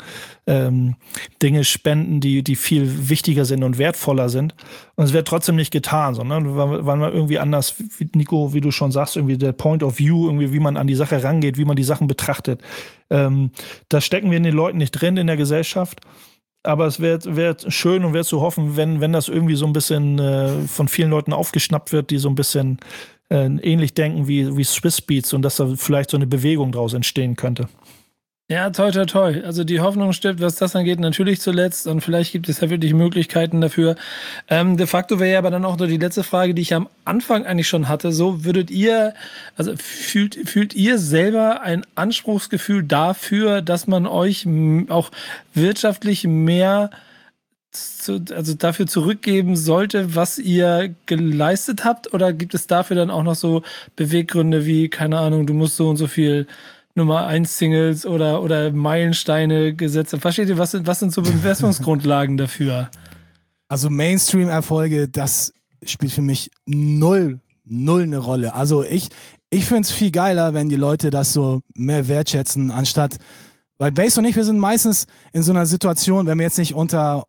Dinge spenden, die viel wichtiger sind und wertvoller sind. Und es wird trotzdem nicht getan, sondern weil man irgendwie anders, wie Nico, wie du schon sagst, irgendwie der Point of View, irgendwie wie man an die Sache rangeht, wie man die Sachen betrachtet. Da stecken wir in den Leuten nicht drin in der Gesellschaft. Aber es wäre schön und wäre zu hoffen, wenn das irgendwie so ein bisschen von vielen Leuten aufgeschnappt wird, die so ein bisschen ähnlich denken wie Swiss Beats und dass da vielleicht so eine Bewegung draus entstehen könnte. Ja, toi, toi, toi. Also die Hoffnung stirbt, was das angeht, natürlich zuletzt und vielleicht gibt es ja wirklich Möglichkeiten dafür. De facto wäre ja aber dann auch nur die letzte Frage, die ich am Anfang eigentlich schon hatte. So würdet ihr, also fühlt ihr selber ein Anspruchsgefühl dafür, dass man euch auch wirtschaftlich mehr dafür zurückgeben sollte, was ihr geleistet habt? Oder gibt es dafür dann auch noch so Beweggründe wie, keine Ahnung, du musst so und so viel Nummer 1 Singles oder Meilensteine gesetzt? Versteht ihr, was sind so Bemessungsgrundlagen dafür? Also Mainstream-Erfolge, das spielt für mich null eine Rolle. Also ich finde es viel geiler, wenn die Leute das so mehr wertschätzen, anstatt, weil Bass und ich, wir sind meistens in so einer Situation, wenn wir jetzt nicht unter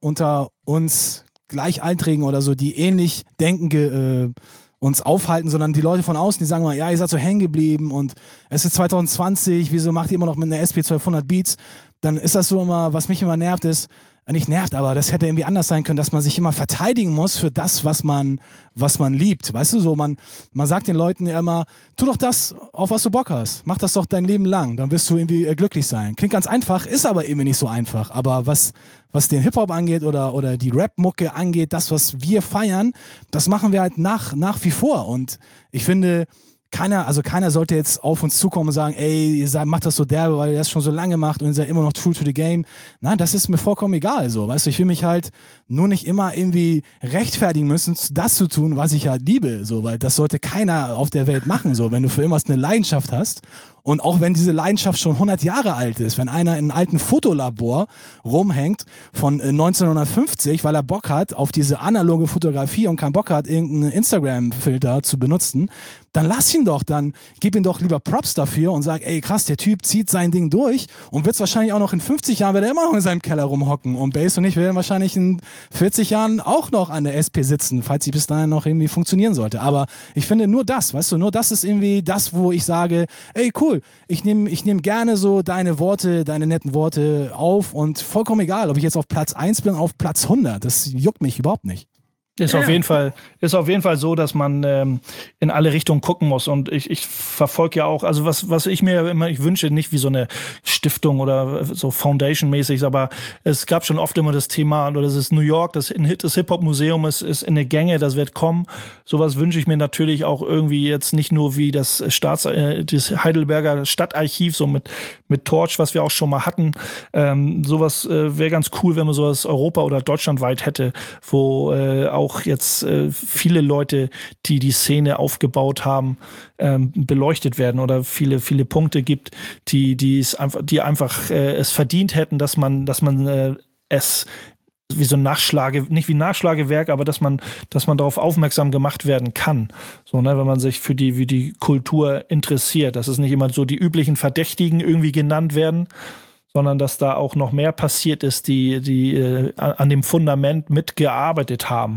uns Gleichaltrigen oder so, die ähnlich denken, uns aufhalten, sondern die Leute von außen, die sagen mal, ja, ihr seid so hängen geblieben und es ist 2020, wieso macht ihr immer noch mit einer SP 1200 Beats? Dann ist das so immer, was mich immer nervt ist, nicht nervt, aber das hätte irgendwie anders sein können, dass man sich immer verteidigen muss für das, was man liebt. Weißt du, so, man sagt den Leuten ja immer, tu doch das, auf was du Bock hast. Mach das doch dein Leben lang, dann wirst du irgendwie glücklich sein. Klingt ganz einfach, ist aber irgendwie nicht so einfach. Aber was den Hip-Hop angeht oder die Rap-Mucke angeht, das, was wir feiern, das machen wir halt nach wie vor. Und ich finde, keiner sollte jetzt auf uns zukommen und sagen, ey, ihr macht das so derbe, weil ihr das schon so lange macht und ihr seid immer noch true to the game. Nein, das ist mir vollkommen egal. So, weißt du, ich will mich halt nur nicht immer irgendwie rechtfertigen müssen, das zu tun, was ich halt liebe. So, weil das sollte keiner auf der Welt machen. So, wenn du für irgendwas eine Leidenschaft hast und auch wenn diese Leidenschaft schon 100 Jahre alt ist, wenn einer in einem alten Fotolabor rumhängt von 1950, weil er Bock hat auf diese analoge Fotografie und keinen Bock hat, irgendeinen Instagram-Filter zu benutzen, dann lass ihn doch, dann gib ihm doch lieber Props dafür und sag, ey krass, der Typ zieht sein Ding durch und wird wahrscheinlich auch noch in 50 Jahren wird er immer noch in seinem Keller rumhocken und Bass und ich werden wahrscheinlich in 40 Jahren auch noch an der SP sitzen, falls sie bis dahin noch irgendwie funktionieren sollte. Aber ich finde nur das, weißt du, nur das ist irgendwie das, wo ich sage, ey cool, ich nehm gerne so deine netten Worte auf und vollkommen egal, ob ich jetzt auf Platz 1 bin, auf Platz 100, das juckt mich überhaupt nicht. Ist auf jeden Fall so, dass man in alle Richtungen gucken muss. Und ich verfolge ja auch, also was ich mir immer, ich wünsche nicht wie so eine Stiftung oder so Foundation-mäßig, aber es gab schon oft immer das Thema, oder das ist New York, das Hip-Hop-Museum ist in der Gänge, das wird kommen. Sowas wünsche ich mir natürlich auch irgendwie jetzt nicht nur wie das das Heidelberger Stadtarchiv, so mit Torch, was wir auch schon mal hatten. Sowas wäre ganz cool, wenn man sowas europa- oder deutschlandweit hätte, wo auch jetzt viele Leute, die die Szene aufgebaut haben, beleuchtet werden oder viele Punkte gibt, die einfach es verdient hätten, dass man es wie so nicht wie Nachschlagewerk, aber dass man darauf aufmerksam gemacht werden kann. So, ne, wenn man sich für die Kultur interessiert, dass es nicht immer so die üblichen Verdächtigen irgendwie genannt werden, sondern dass da auch noch mehr passiert ist, die an dem Fundament mitgearbeitet haben.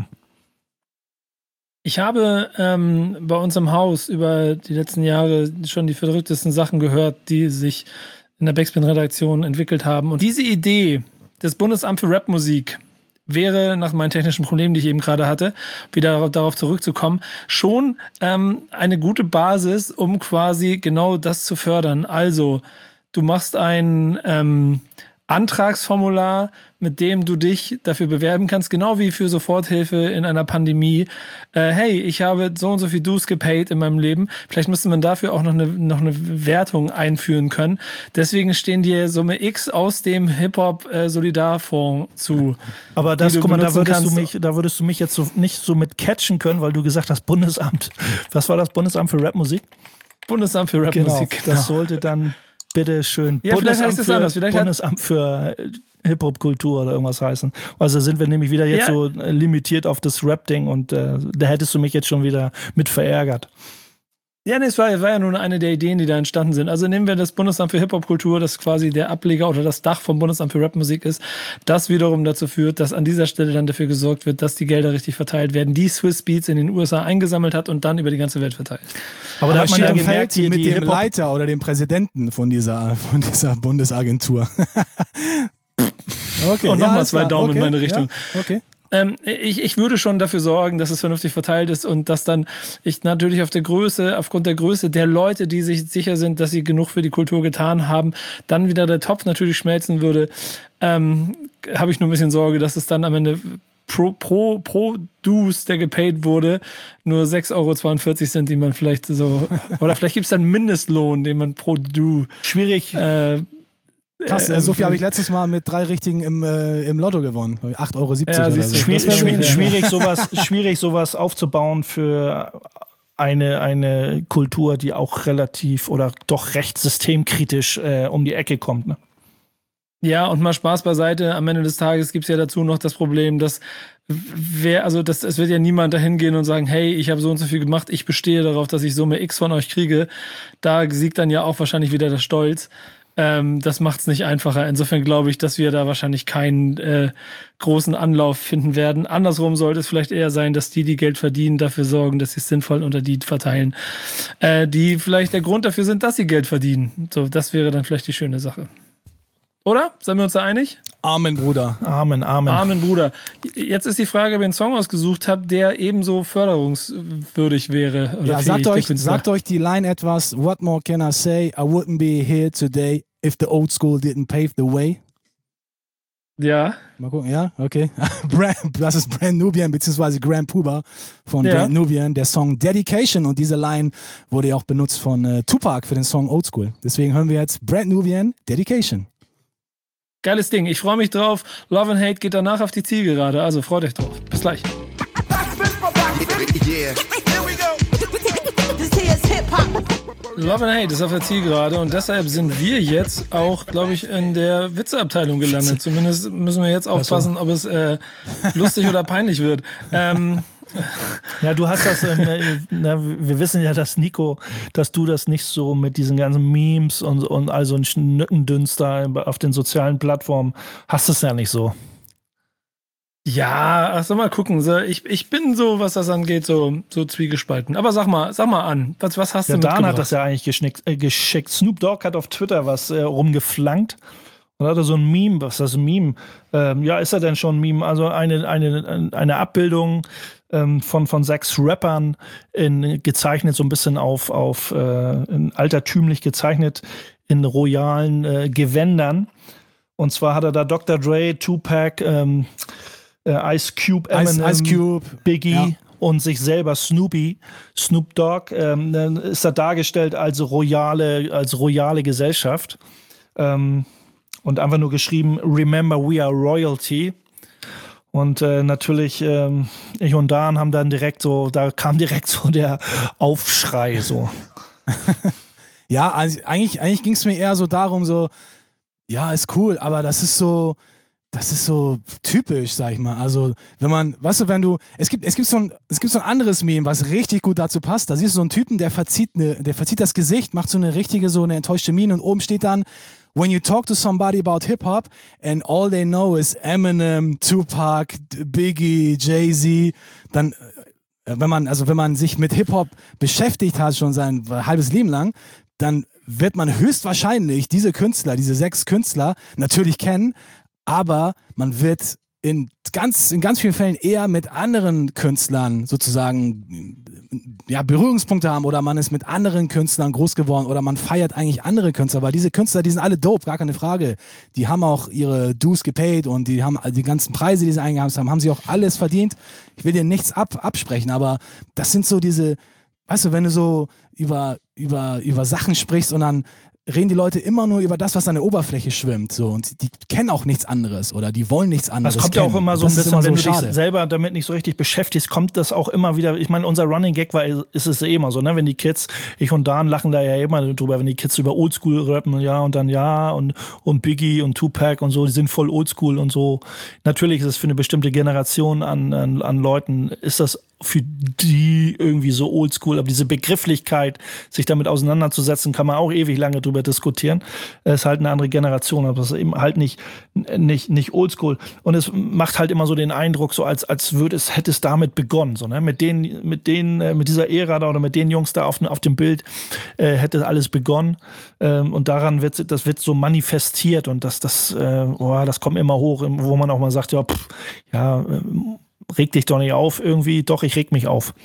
Ich habe bei uns im Haus über die letzten Jahre schon die verrücktesten Sachen gehört, die sich in der Backspin-Redaktion entwickelt haben. Und diese Idee des Bundesamt für Rapmusik wäre, nach meinen technischen Problemen, die ich eben gerade hatte, wieder darauf zurückzukommen, schon eine gute Basis, um quasi genau das zu fördern. Also, du machst ein Antragsformular, mit dem du dich dafür bewerben kannst, genau wie für Soforthilfe in einer Pandemie. Hey, ich habe so und so viel Dues gepaid in meinem Leben. Vielleicht müsste man dafür auch noch eine Wertung einführen können. Deswegen stehen dir Summe X aus dem Hip-Hop-Solidarfonds zu. Aber das, guck mal, da würdest du mich jetzt so nicht so mit catchen können, weil du gesagt hast, Bundesamt. Was war das? Bundesamt für Rapmusik? Bundesamt für Rapmusik. Genau. Das sollte dann bitte schön. Ja, Bundesamt für Hip-Hop-Kultur oder irgendwas heißen. Also sind wir nämlich wieder jetzt so limitiert auf das Rap-Ding und da hättest du mich jetzt schon wieder mit verärgert. Ja, nee, es war ja nur eine der Ideen, die da entstanden sind. Also nehmen wir das Bundesamt für Hip-Hop-Kultur, das quasi der Ableger oder das Dach vom Bundesamt für Rapmusik ist, das wiederum dazu führt, dass an dieser Stelle dann dafür gesorgt wird, dass die Gelder richtig verteilt werden, die Swizz Beatz in den USA eingesammelt hat und dann über die ganze Welt verteilt. Aber da hat man ja gemerkt, mit dem Leiter oder dem Präsidenten von dieser Bundesagentur. Okay, und nochmal 2 Daumen in meine Richtung. Ja, okay. Ich würde schon dafür sorgen, dass es vernünftig verteilt ist und dass dann ich natürlich aufgrund der Größe der Leute, die sich sicher sind, dass sie genug für die Kultur getan haben, dann wieder der Topf natürlich schmelzen würde. Habe ich nur ein bisschen Sorge, dass es dann am Ende pro Dues, der gepaid wurde, nur 6,42 € sind, die man vielleicht so, oder vielleicht gibt es dann Mindestlohn, den man pro Due schwierig krass, so viel habe ich letztes Mal mit 3 Richtigen im Lotto gewonnen. 8,70 € oder so. Schwierig, sowas aufzubauen für eine Kultur, die auch relativ oder doch recht systemkritisch um die Ecke kommt. Ne? Ja, und mal Spaß beiseite. Am Ende des Tages gibt es ja dazu noch das Problem, dass es wird ja niemand dahin gehen und sagen, hey, ich habe so und so viel gemacht, ich bestehe darauf, dass ich Summe X von euch kriege. Da siegt dann ja auch wahrscheinlich wieder der Stolz. Das macht es nicht einfacher. Insofern glaube ich, dass wir da wahrscheinlich keinen großen Anlauf finden werden. Andersrum sollte es vielleicht eher sein, dass die Geld verdienen, dafür sorgen, dass sie es sinnvoll unter die verteilen, die vielleicht der Grund dafür sind, dass sie Geld verdienen. So, das wäre dann vielleicht die schöne Sache. Oder? Seien wir uns da einig? Amen, Bruder. Amen. Amen, Bruder. Jetzt ist die Frage, ob ihr einen Song ausgesucht habt, der ebenso förderungswürdig wäre. Oder ja, sagt euch die Line etwas. What more can I say? I wouldn't be here today if the old school didn't pave the way. Ja. Mal gucken, ja, okay. Das ist Brand Nubian, beziehungsweise Grand Puba von Brand Nubian, der Song Dedication. Und diese Line wurde ja auch benutzt von Tupac für den Song Old School. Deswegen hören wir jetzt Brand Nubian, Dedication. Geiles Ding, ich freue mich drauf. Love and Hate geht danach auf die Zielgerade, also freut euch drauf. Bis gleich. Love and Hate ist auf der Zielgerade und deshalb sind wir jetzt auch, glaube ich, in der Witzeabteilung gelandet. Zumindest müssen wir jetzt aufpassen, ob es lustig oder peinlich wird. Ja, du hast das, wir wissen ja, dass du das nicht so mit diesen ganzen Memes und also ein Schnückendünster auf den sozialen Plattformen, hast es ja nicht so. Ja, mal gucken. Ich bin so, was das angeht, so zwiegespalten. Aber sag mal an, was hast du mitgebracht? Dan hat das ja eigentlich geschickt. Snoop Dogg hat auf Twitter was rumgeflankt. Und hat er so ein Meme, was ist das, ein Meme? Ja, ist er denn schon ein Meme? Also eine Abbildung von 6 Rappern gezeichnet, so ein bisschen auf altertümlich gezeichnet in royalen Gewändern. Und zwar hat er da Dr. Dre, Tupac, Ice Cube, Eminem, Ice Cube, Biggie und sich selber Snoop Dogg ist da dargestellt als royale Gesellschaft. Und einfach nur geschrieben, Remember we are royalty. Und natürlich, ich und Dan haben dann da kam direkt so der Aufschrei so. Ja, also eigentlich ging es mir eher so darum, so, ja, ist cool, aber das ist so typisch, sag ich mal. Also, wenn man, weißt du, es gibt so ein anderes Meme, was richtig gut dazu passt. Da siehst du so einen Typen, der verzieht das Gesicht, macht so eine enttäuschte Miene und oben steht dann, when you talk to somebody about Hip-Hop and all they know is Eminem, Tupac, Biggie, Jay-Z, dann, wenn man sich mit Hip-Hop beschäftigt hat, schon sein halbes Leben lang, dann wird man höchstwahrscheinlich diese 6 Künstler natürlich kennen, aber man wird in ganz vielen Fällen eher mit anderen Künstlern sozusagen Berührungspunkte haben oder man ist mit anderen Künstlern groß geworden oder man feiert eigentlich andere Künstler, weil diese Künstler, die sind alle dope, gar keine Frage. Die haben auch ihre Dues gepaid und die haben die ganzen Preise, die sie eingeheimst haben sie auch alles verdient. Ich will dir nichts absprechen, aber das sind so diese, weißt du, wenn du so über Sachen sprichst und dann reden die Leute immer nur über das, was an der Oberfläche schwimmt. So. Und die kennen auch nichts anderes oder die wollen nichts anderes. Das kommt kennen. Ja auch immer so ein bisschen, immer wenn so du dich selber damit nicht so richtig beschäftigst, kommt das auch immer wieder. Ich meine, unser Running Gag ist es immer so, ne? Wenn die Kids, ich und Dan lachen da ja immer drüber, wenn die Kids über Oldschool rappen, ja, und dann ja, und Biggie und Tupac und so, die sind voll Oldschool und so. Natürlich ist es für eine bestimmte Generation an Leuten, ist das für die irgendwie so oldschool, aber diese Begrifflichkeit, sich damit auseinanderzusetzen, kann man auch ewig lange drüber diskutieren. Es ist halt eine andere Generation, aber es ist eben halt nicht oldschool. Und es macht halt immer so den Eindruck, so als hätte es damit begonnen, so, ne? Mit dieser Ära da oder mit den Jungs da auf dem Bild hätte alles begonnen. Und daran wird so manifestiert und das kommt immer hoch, wo man auch mal sagt, reg dich doch nicht auf irgendwie. Doch, ich reg mich auf.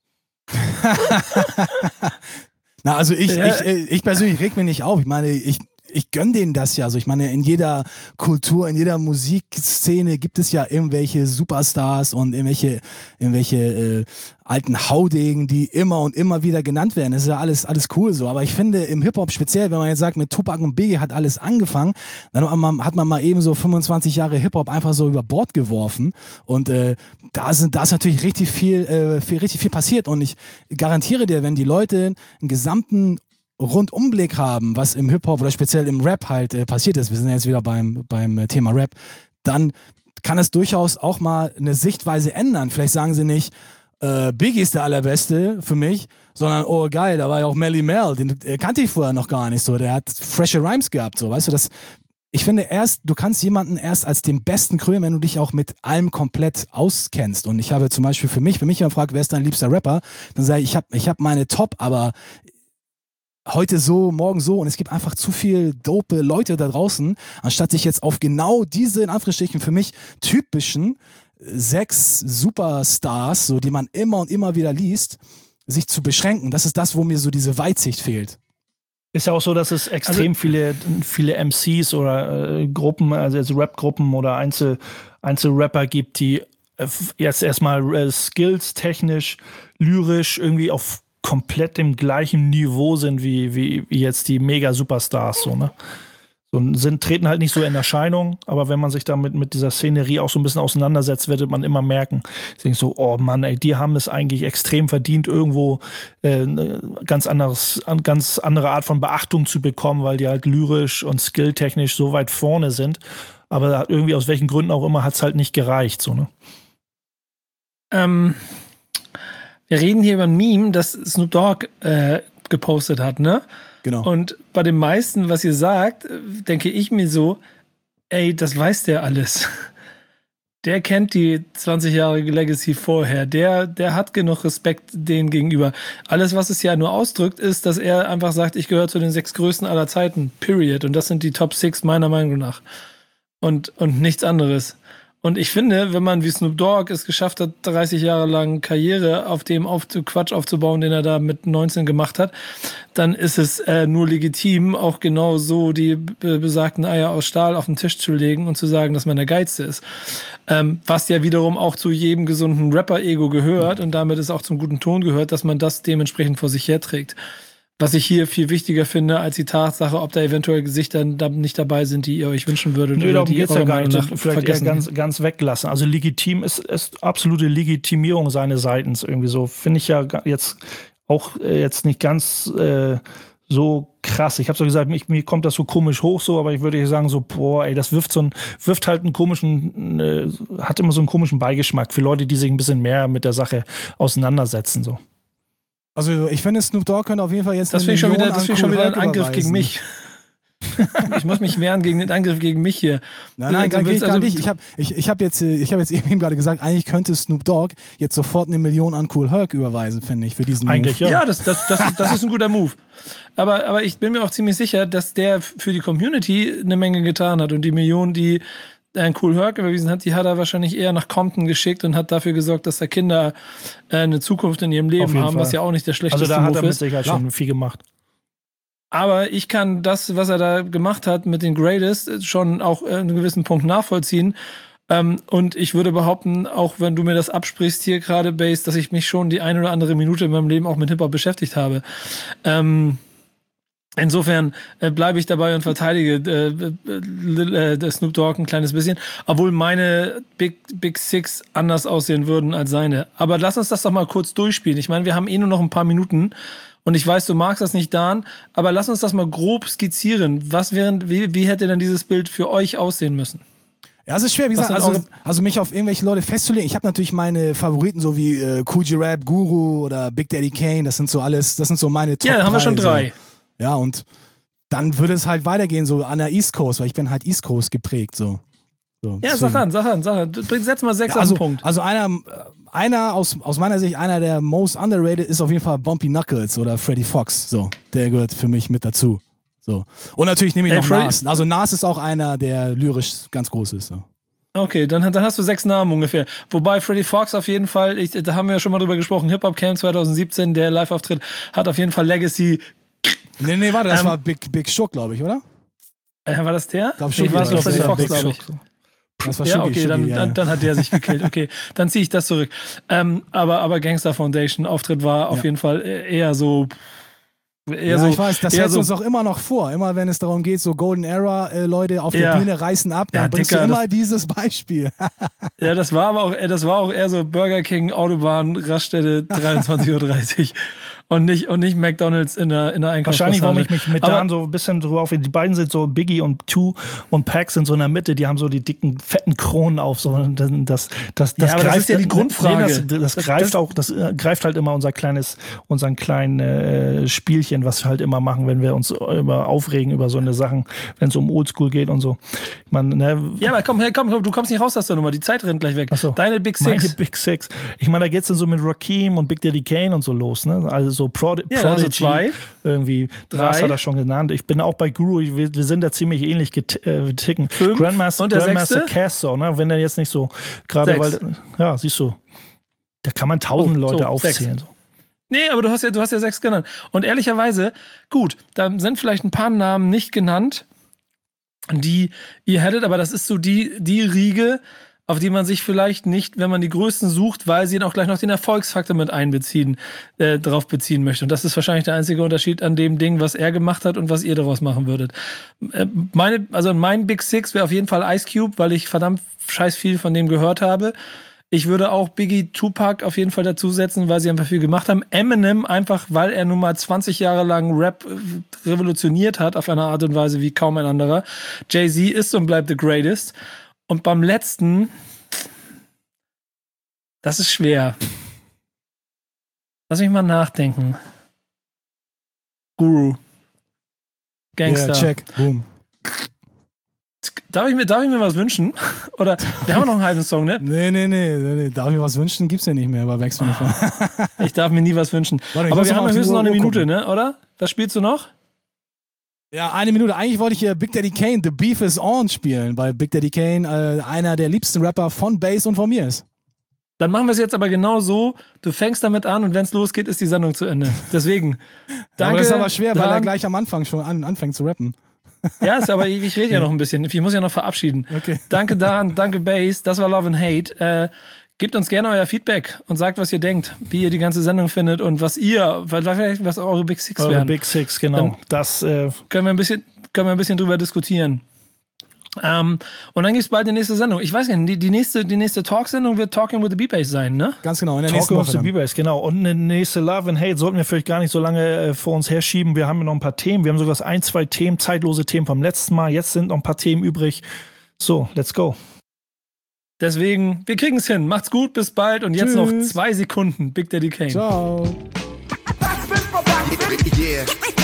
Na, also ich persönlich reg mich nicht auf. Ich meine, ich gönne denen das ja. Also ich meine, in jeder Kultur, in jeder Musikszene gibt es ja irgendwelche Superstars und irgendwelche alten Haudegen, die immer und immer wieder genannt werden. Das ist ja alles cool so. Aber ich finde im Hip-Hop speziell, wenn man jetzt sagt, mit Tupac und Biggie hat alles angefangen, dann hat man mal eben so 25 Jahre Hip-Hop einfach so über Bord geworfen. Und da ist natürlich richtig viel passiert. Und ich garantiere dir, wenn die Leute einen gesamten Rundumblick haben, was im Hip-Hop oder speziell im Rap halt passiert ist, wir sind ja jetzt wieder beim Thema Rap, dann kann es durchaus auch mal eine Sichtweise ändern. Vielleicht sagen sie nicht, Biggie ist der Allerbeste für mich, sondern, oh geil, da war ja auch Melly Mel, den kannte ich vorher noch gar nicht so, der hat frische Rhymes gehabt, so, weißt du, ich finde du kannst jemanden erst als den Besten krönen, wenn du dich auch mit allem komplett auskennst. Und ich habe zum Beispiel für mich, wenn mich jemand fragt, wer ist dein liebster Rapper, dann sage ich, ich hab meine Top, aber heute so, morgen so und es gibt einfach zu viel dope Leute da draußen, anstatt sich jetzt auf genau diese, in Anführungsstrichen für mich, typischen 6 Superstars, so die man immer und immer wieder liest, sich zu beschränken. Das ist das, wo mir so diese Weitsicht fehlt. Ist ja auch so, dass es extrem viele MCs oder Gruppen, also Rap-Gruppen oder Einzelrapper gibt, die jetzt erstmal Skills technisch, lyrisch irgendwie auf komplett dem gleichen Niveau sind wie jetzt die Mega-Superstars, so, ne? Treten halt nicht so in Erscheinung, aber wenn man sich damit mit dieser Szenerie auch so ein bisschen auseinandersetzt, wird man immer merken, ich denke so, oh Mann, ey, die haben es eigentlich extrem verdient, irgendwo eine ganz andere Art von Beachtung zu bekommen, weil die halt lyrisch und skilltechnisch so weit vorne sind, aber irgendwie aus welchen Gründen auch immer hat es halt nicht gereicht, so, ne? Wir reden hier über ein Meme, das Snoop Dogg gepostet hat, ne? Genau. Und bei dem meisten, was ihr sagt, denke ich mir so, ey, das weiß der alles. Der kennt die 20-jährige Legacy vorher. Der hat genug Respekt denen gegenüber. Alles, was es ja nur ausdrückt, ist, dass er einfach sagt, ich gehöre zu den 6 Größten aller Zeiten. Period. Und das sind die Top 6 meiner Meinung nach. Und nichts anderes. Und ich finde, wenn man wie Snoop Dogg es geschafft hat, 30 Jahre lang Karriere auf dem Quatsch aufzubauen, den er da mit 19 gemacht hat, dann ist es nur legitim, auch genau so die besagten Eier aus Stahl auf den Tisch zu legen und zu sagen, dass man der Geilste ist. Was ja wiederum auch zu jedem gesunden Rapper-Ego gehört und damit es auch zum guten Ton gehört, dass man das dementsprechend vor sich herträgt. Was ich hier viel wichtiger finde, als die Tatsache, ob da eventuell Gesichter nicht dabei sind, die ihr euch wünschen würdet. Nee, darum geht's ja gar nicht. Vielleicht vergessen. ganz weglassen. Also legitim ist absolute Legitimierung seines Seitens irgendwie so. Finde ich ja jetzt auch jetzt nicht ganz so krass. Ich habe so gesagt, mir kommt das so komisch hoch so, aber ich würde sagen so, boah, ey, das wirft halt einen komischen, hat immer so einen komischen Beigeschmack für Leute, die sich ein bisschen mehr mit der Sache auseinandersetzen so. Also ich finde, Snoop Dogg könnte auf jeden Fall jetzt das finde ich schon wieder ein Angriff gegen mich. Ich muss mich wehren gegen den Angriff gegen mich hier. Nein, gar nicht. Ich hab jetzt eben gerade gesagt, eigentlich könnte Snoop Dogg jetzt sofort 1 Million an Kool Herc überweisen, finde ich, für diesen eigentlich, Move. Ja, das ist ein guter Move. Aber ich bin mir auch ziemlich sicher, dass der für die Community eine Menge getan hat und die Millionen, die ein Kool Herc überwiesen hat, die hat er wahrscheinlich eher nach Compton geschickt und hat dafür gesorgt, dass da Kinder eine Zukunft in ihrem Leben haben, was ja auch nicht der schlechteste Move ist. Also da hat er mit Sicherheit schon viel gemacht. Aber ich kann das, was er da gemacht hat mit den Greatest, schon auch in einem gewissen Punkt nachvollziehen. Und ich würde behaupten, auch wenn du mir das absprichst hier gerade, Bass, dass ich mich schon die eine oder andere Minute in meinem Leben auch mit Hip-Hop beschäftigt habe. Insofern bleibe ich dabei und verteidige Snoop Dogg ein kleines bisschen, obwohl meine Big Six anders aussehen würden als seine. Aber lass uns das doch mal kurz durchspielen. Ich meine, wir haben nur noch ein paar Minuten und ich weiß, du magst das nicht, Dan, aber lass uns das mal grob skizzieren. Wie hätte denn dieses Bild für euch aussehen müssen? Ja, es ist schwer, wie gesagt, also mich auf irgendwelche Leute festzulegen. Ich habe natürlich meine Favoriten, so wie Kool G Rap, Guru oder Big Daddy Kane, das sind so meine Top 3. Ja, da haben wir schon 3. So. Ja, und dann würde es halt weitergehen, so an der East Coast, weil ich bin halt East Coast geprägt, so. Ja, sag an. Setz mal 6 auf den Punkt. Also einer aus meiner Sicht, einer der most underrated ist auf jeden Fall Bumpy Knuckles oder Freddie Fox, so. Der gehört für mich mit dazu, so. Und natürlich nehme ich noch Nas. Also Nas ist auch einer, der lyrisch ganz groß ist, so. Okay, dann hast du 6 Namen ungefähr. Wobei Freddie Fox auf jeden Fall, da haben wir ja schon mal drüber gesprochen, Hip-Hop Camp 2017, der Live-Auftritt hat auf jeden Fall Legacy. Nee, warte, das war Big Shook, glaube ich, oder? War das der? Ich war es Freddie Fox, glaube ich. Das war ja, okay, dann hat der sich gekillt. Okay, dann ziehe ich das zurück. Aber Gangster Foundation Auftritt war auf jeden Fall eher so. Ich weiß, das setzt uns auch immer noch vor. Immer wenn es darum geht, so Golden Era Leute auf der Bühne reißen ab, dann bringst du immer dieses Beispiel. Ja, das war auch eher so Burger King, Autobahn, Raststätte, 23:30 Uhr. Und nicht McDonalds in der Einkaufspassage. Wahrscheinlich, warum ich mich mit Dan so ein bisschen drauf. Die beiden sind so, Biggie und Two und Pac sind so in der Mitte, die haben so die dicken, fetten Kronen auf. So, das greift, das ist ja die Grundfrage. Das greift halt immer unseren kleinen Spielchen, was wir halt immer machen, wenn wir uns immer aufregen über so eine Sachen, wenn es um Oldschool geht und so. Ja, aber komm, du kommst nicht raus aus der Nummer, die Zeit rennt gleich weg. So, Deine Big Six. Meine Big Six. Ich meine, da geht's dann so mit Rakim und Big Daddy Kane und so los, ne? Also so Prodigy, also 2. Irgendwie, 3 hat er schon genannt. Ich bin auch bei Guru, wir sind da ziemlich ähnlich ticken. 5. Grandmaster Cass, so, ne? Wenn er jetzt nicht so gerade, weil, ja, siehst du, da kann man 1000 Leute aufzählen. So. Nee, aber du hast ja 6 genannt. Und ehrlicherweise, gut, da sind vielleicht ein paar Namen nicht genannt, die ihr hättet, aber das ist so die Riege, auf die man sich vielleicht nicht, wenn man die Größten sucht, weil sie dann auch gleich noch den Erfolgsfaktor mit drauf beziehen möchte. Und das ist wahrscheinlich der einzige Unterschied an dem Ding, was er gemacht hat und was ihr daraus machen würdet. Mein Big Six wäre auf jeden Fall Ice Cube, weil ich verdammt scheiß viel von dem gehört habe. Ich würde auch Biggie, Tupac auf jeden Fall dazusetzen, weil sie einfach viel gemacht haben. Eminem einfach, weil er nun mal 20 Jahre lang Rap revolutioniert hat auf eine Art und Weise wie kaum ein anderer. Jay-Z ist und bleibt the greatest. Und beim letzten, das ist schwer. Lass mich mal nachdenken. Guru. Gangster. Ja, check. Boom. Darf ich mir was wünschen? Oder, wir haben noch einen halben Song, ne? Nee. Darf ich mir was wünschen? Gibt's ja nicht mehr bei Backstreet. Ich darf mir nie was wünschen. Warte, aber wir haben höchstens noch eine Minute, ne? Oder? Was spielst du noch? Ja, 1 Minute. Eigentlich wollte ich hier Big Daddy Kane, The Beef is On spielen, weil Big Daddy Kane einer der liebsten Rapper von Bass und von mir ist. Dann machen wir es jetzt aber genau so. Du fängst damit an und wenn es losgeht, ist die Sendung zu Ende. Deswegen, danke. Aber das ist aber schwer, weil er gleich am Anfang schon anfängt zu rappen. Ja, ist aber ich rede ja noch ein bisschen. Ich muss ja noch verabschieden. Okay. Danke Dan, danke Bass. Das war Love and Hate. Gebt uns gerne euer Feedback und sagt, was ihr denkt, wie ihr die ganze Sendung findet und was eure Big Six wären. Eure Big Six, genau. Das können wir ein bisschen drüber diskutieren. Und dann gibt es bald die nächste Sendung. Ich weiß nicht, die nächste Talk-Sendung wird Talking with the B-Bass sein, ne? Ganz genau, in der nächsten Woche. Talking with the B-Bass, genau. Und eine nächste Love and Hate sollten wir vielleicht gar nicht so lange vor uns herschieben. Wir haben noch ein paar Themen. Wir haben sogar 1, 2 Themen, zeitlose Themen vom letzten Mal. Jetzt sind noch ein paar Themen übrig. So, let's go. Deswegen, wir kriegen es hin. Macht's gut, bis bald. Und jetzt noch 2 Sekunden. Big Daddy Kane. Ciao. Yeah.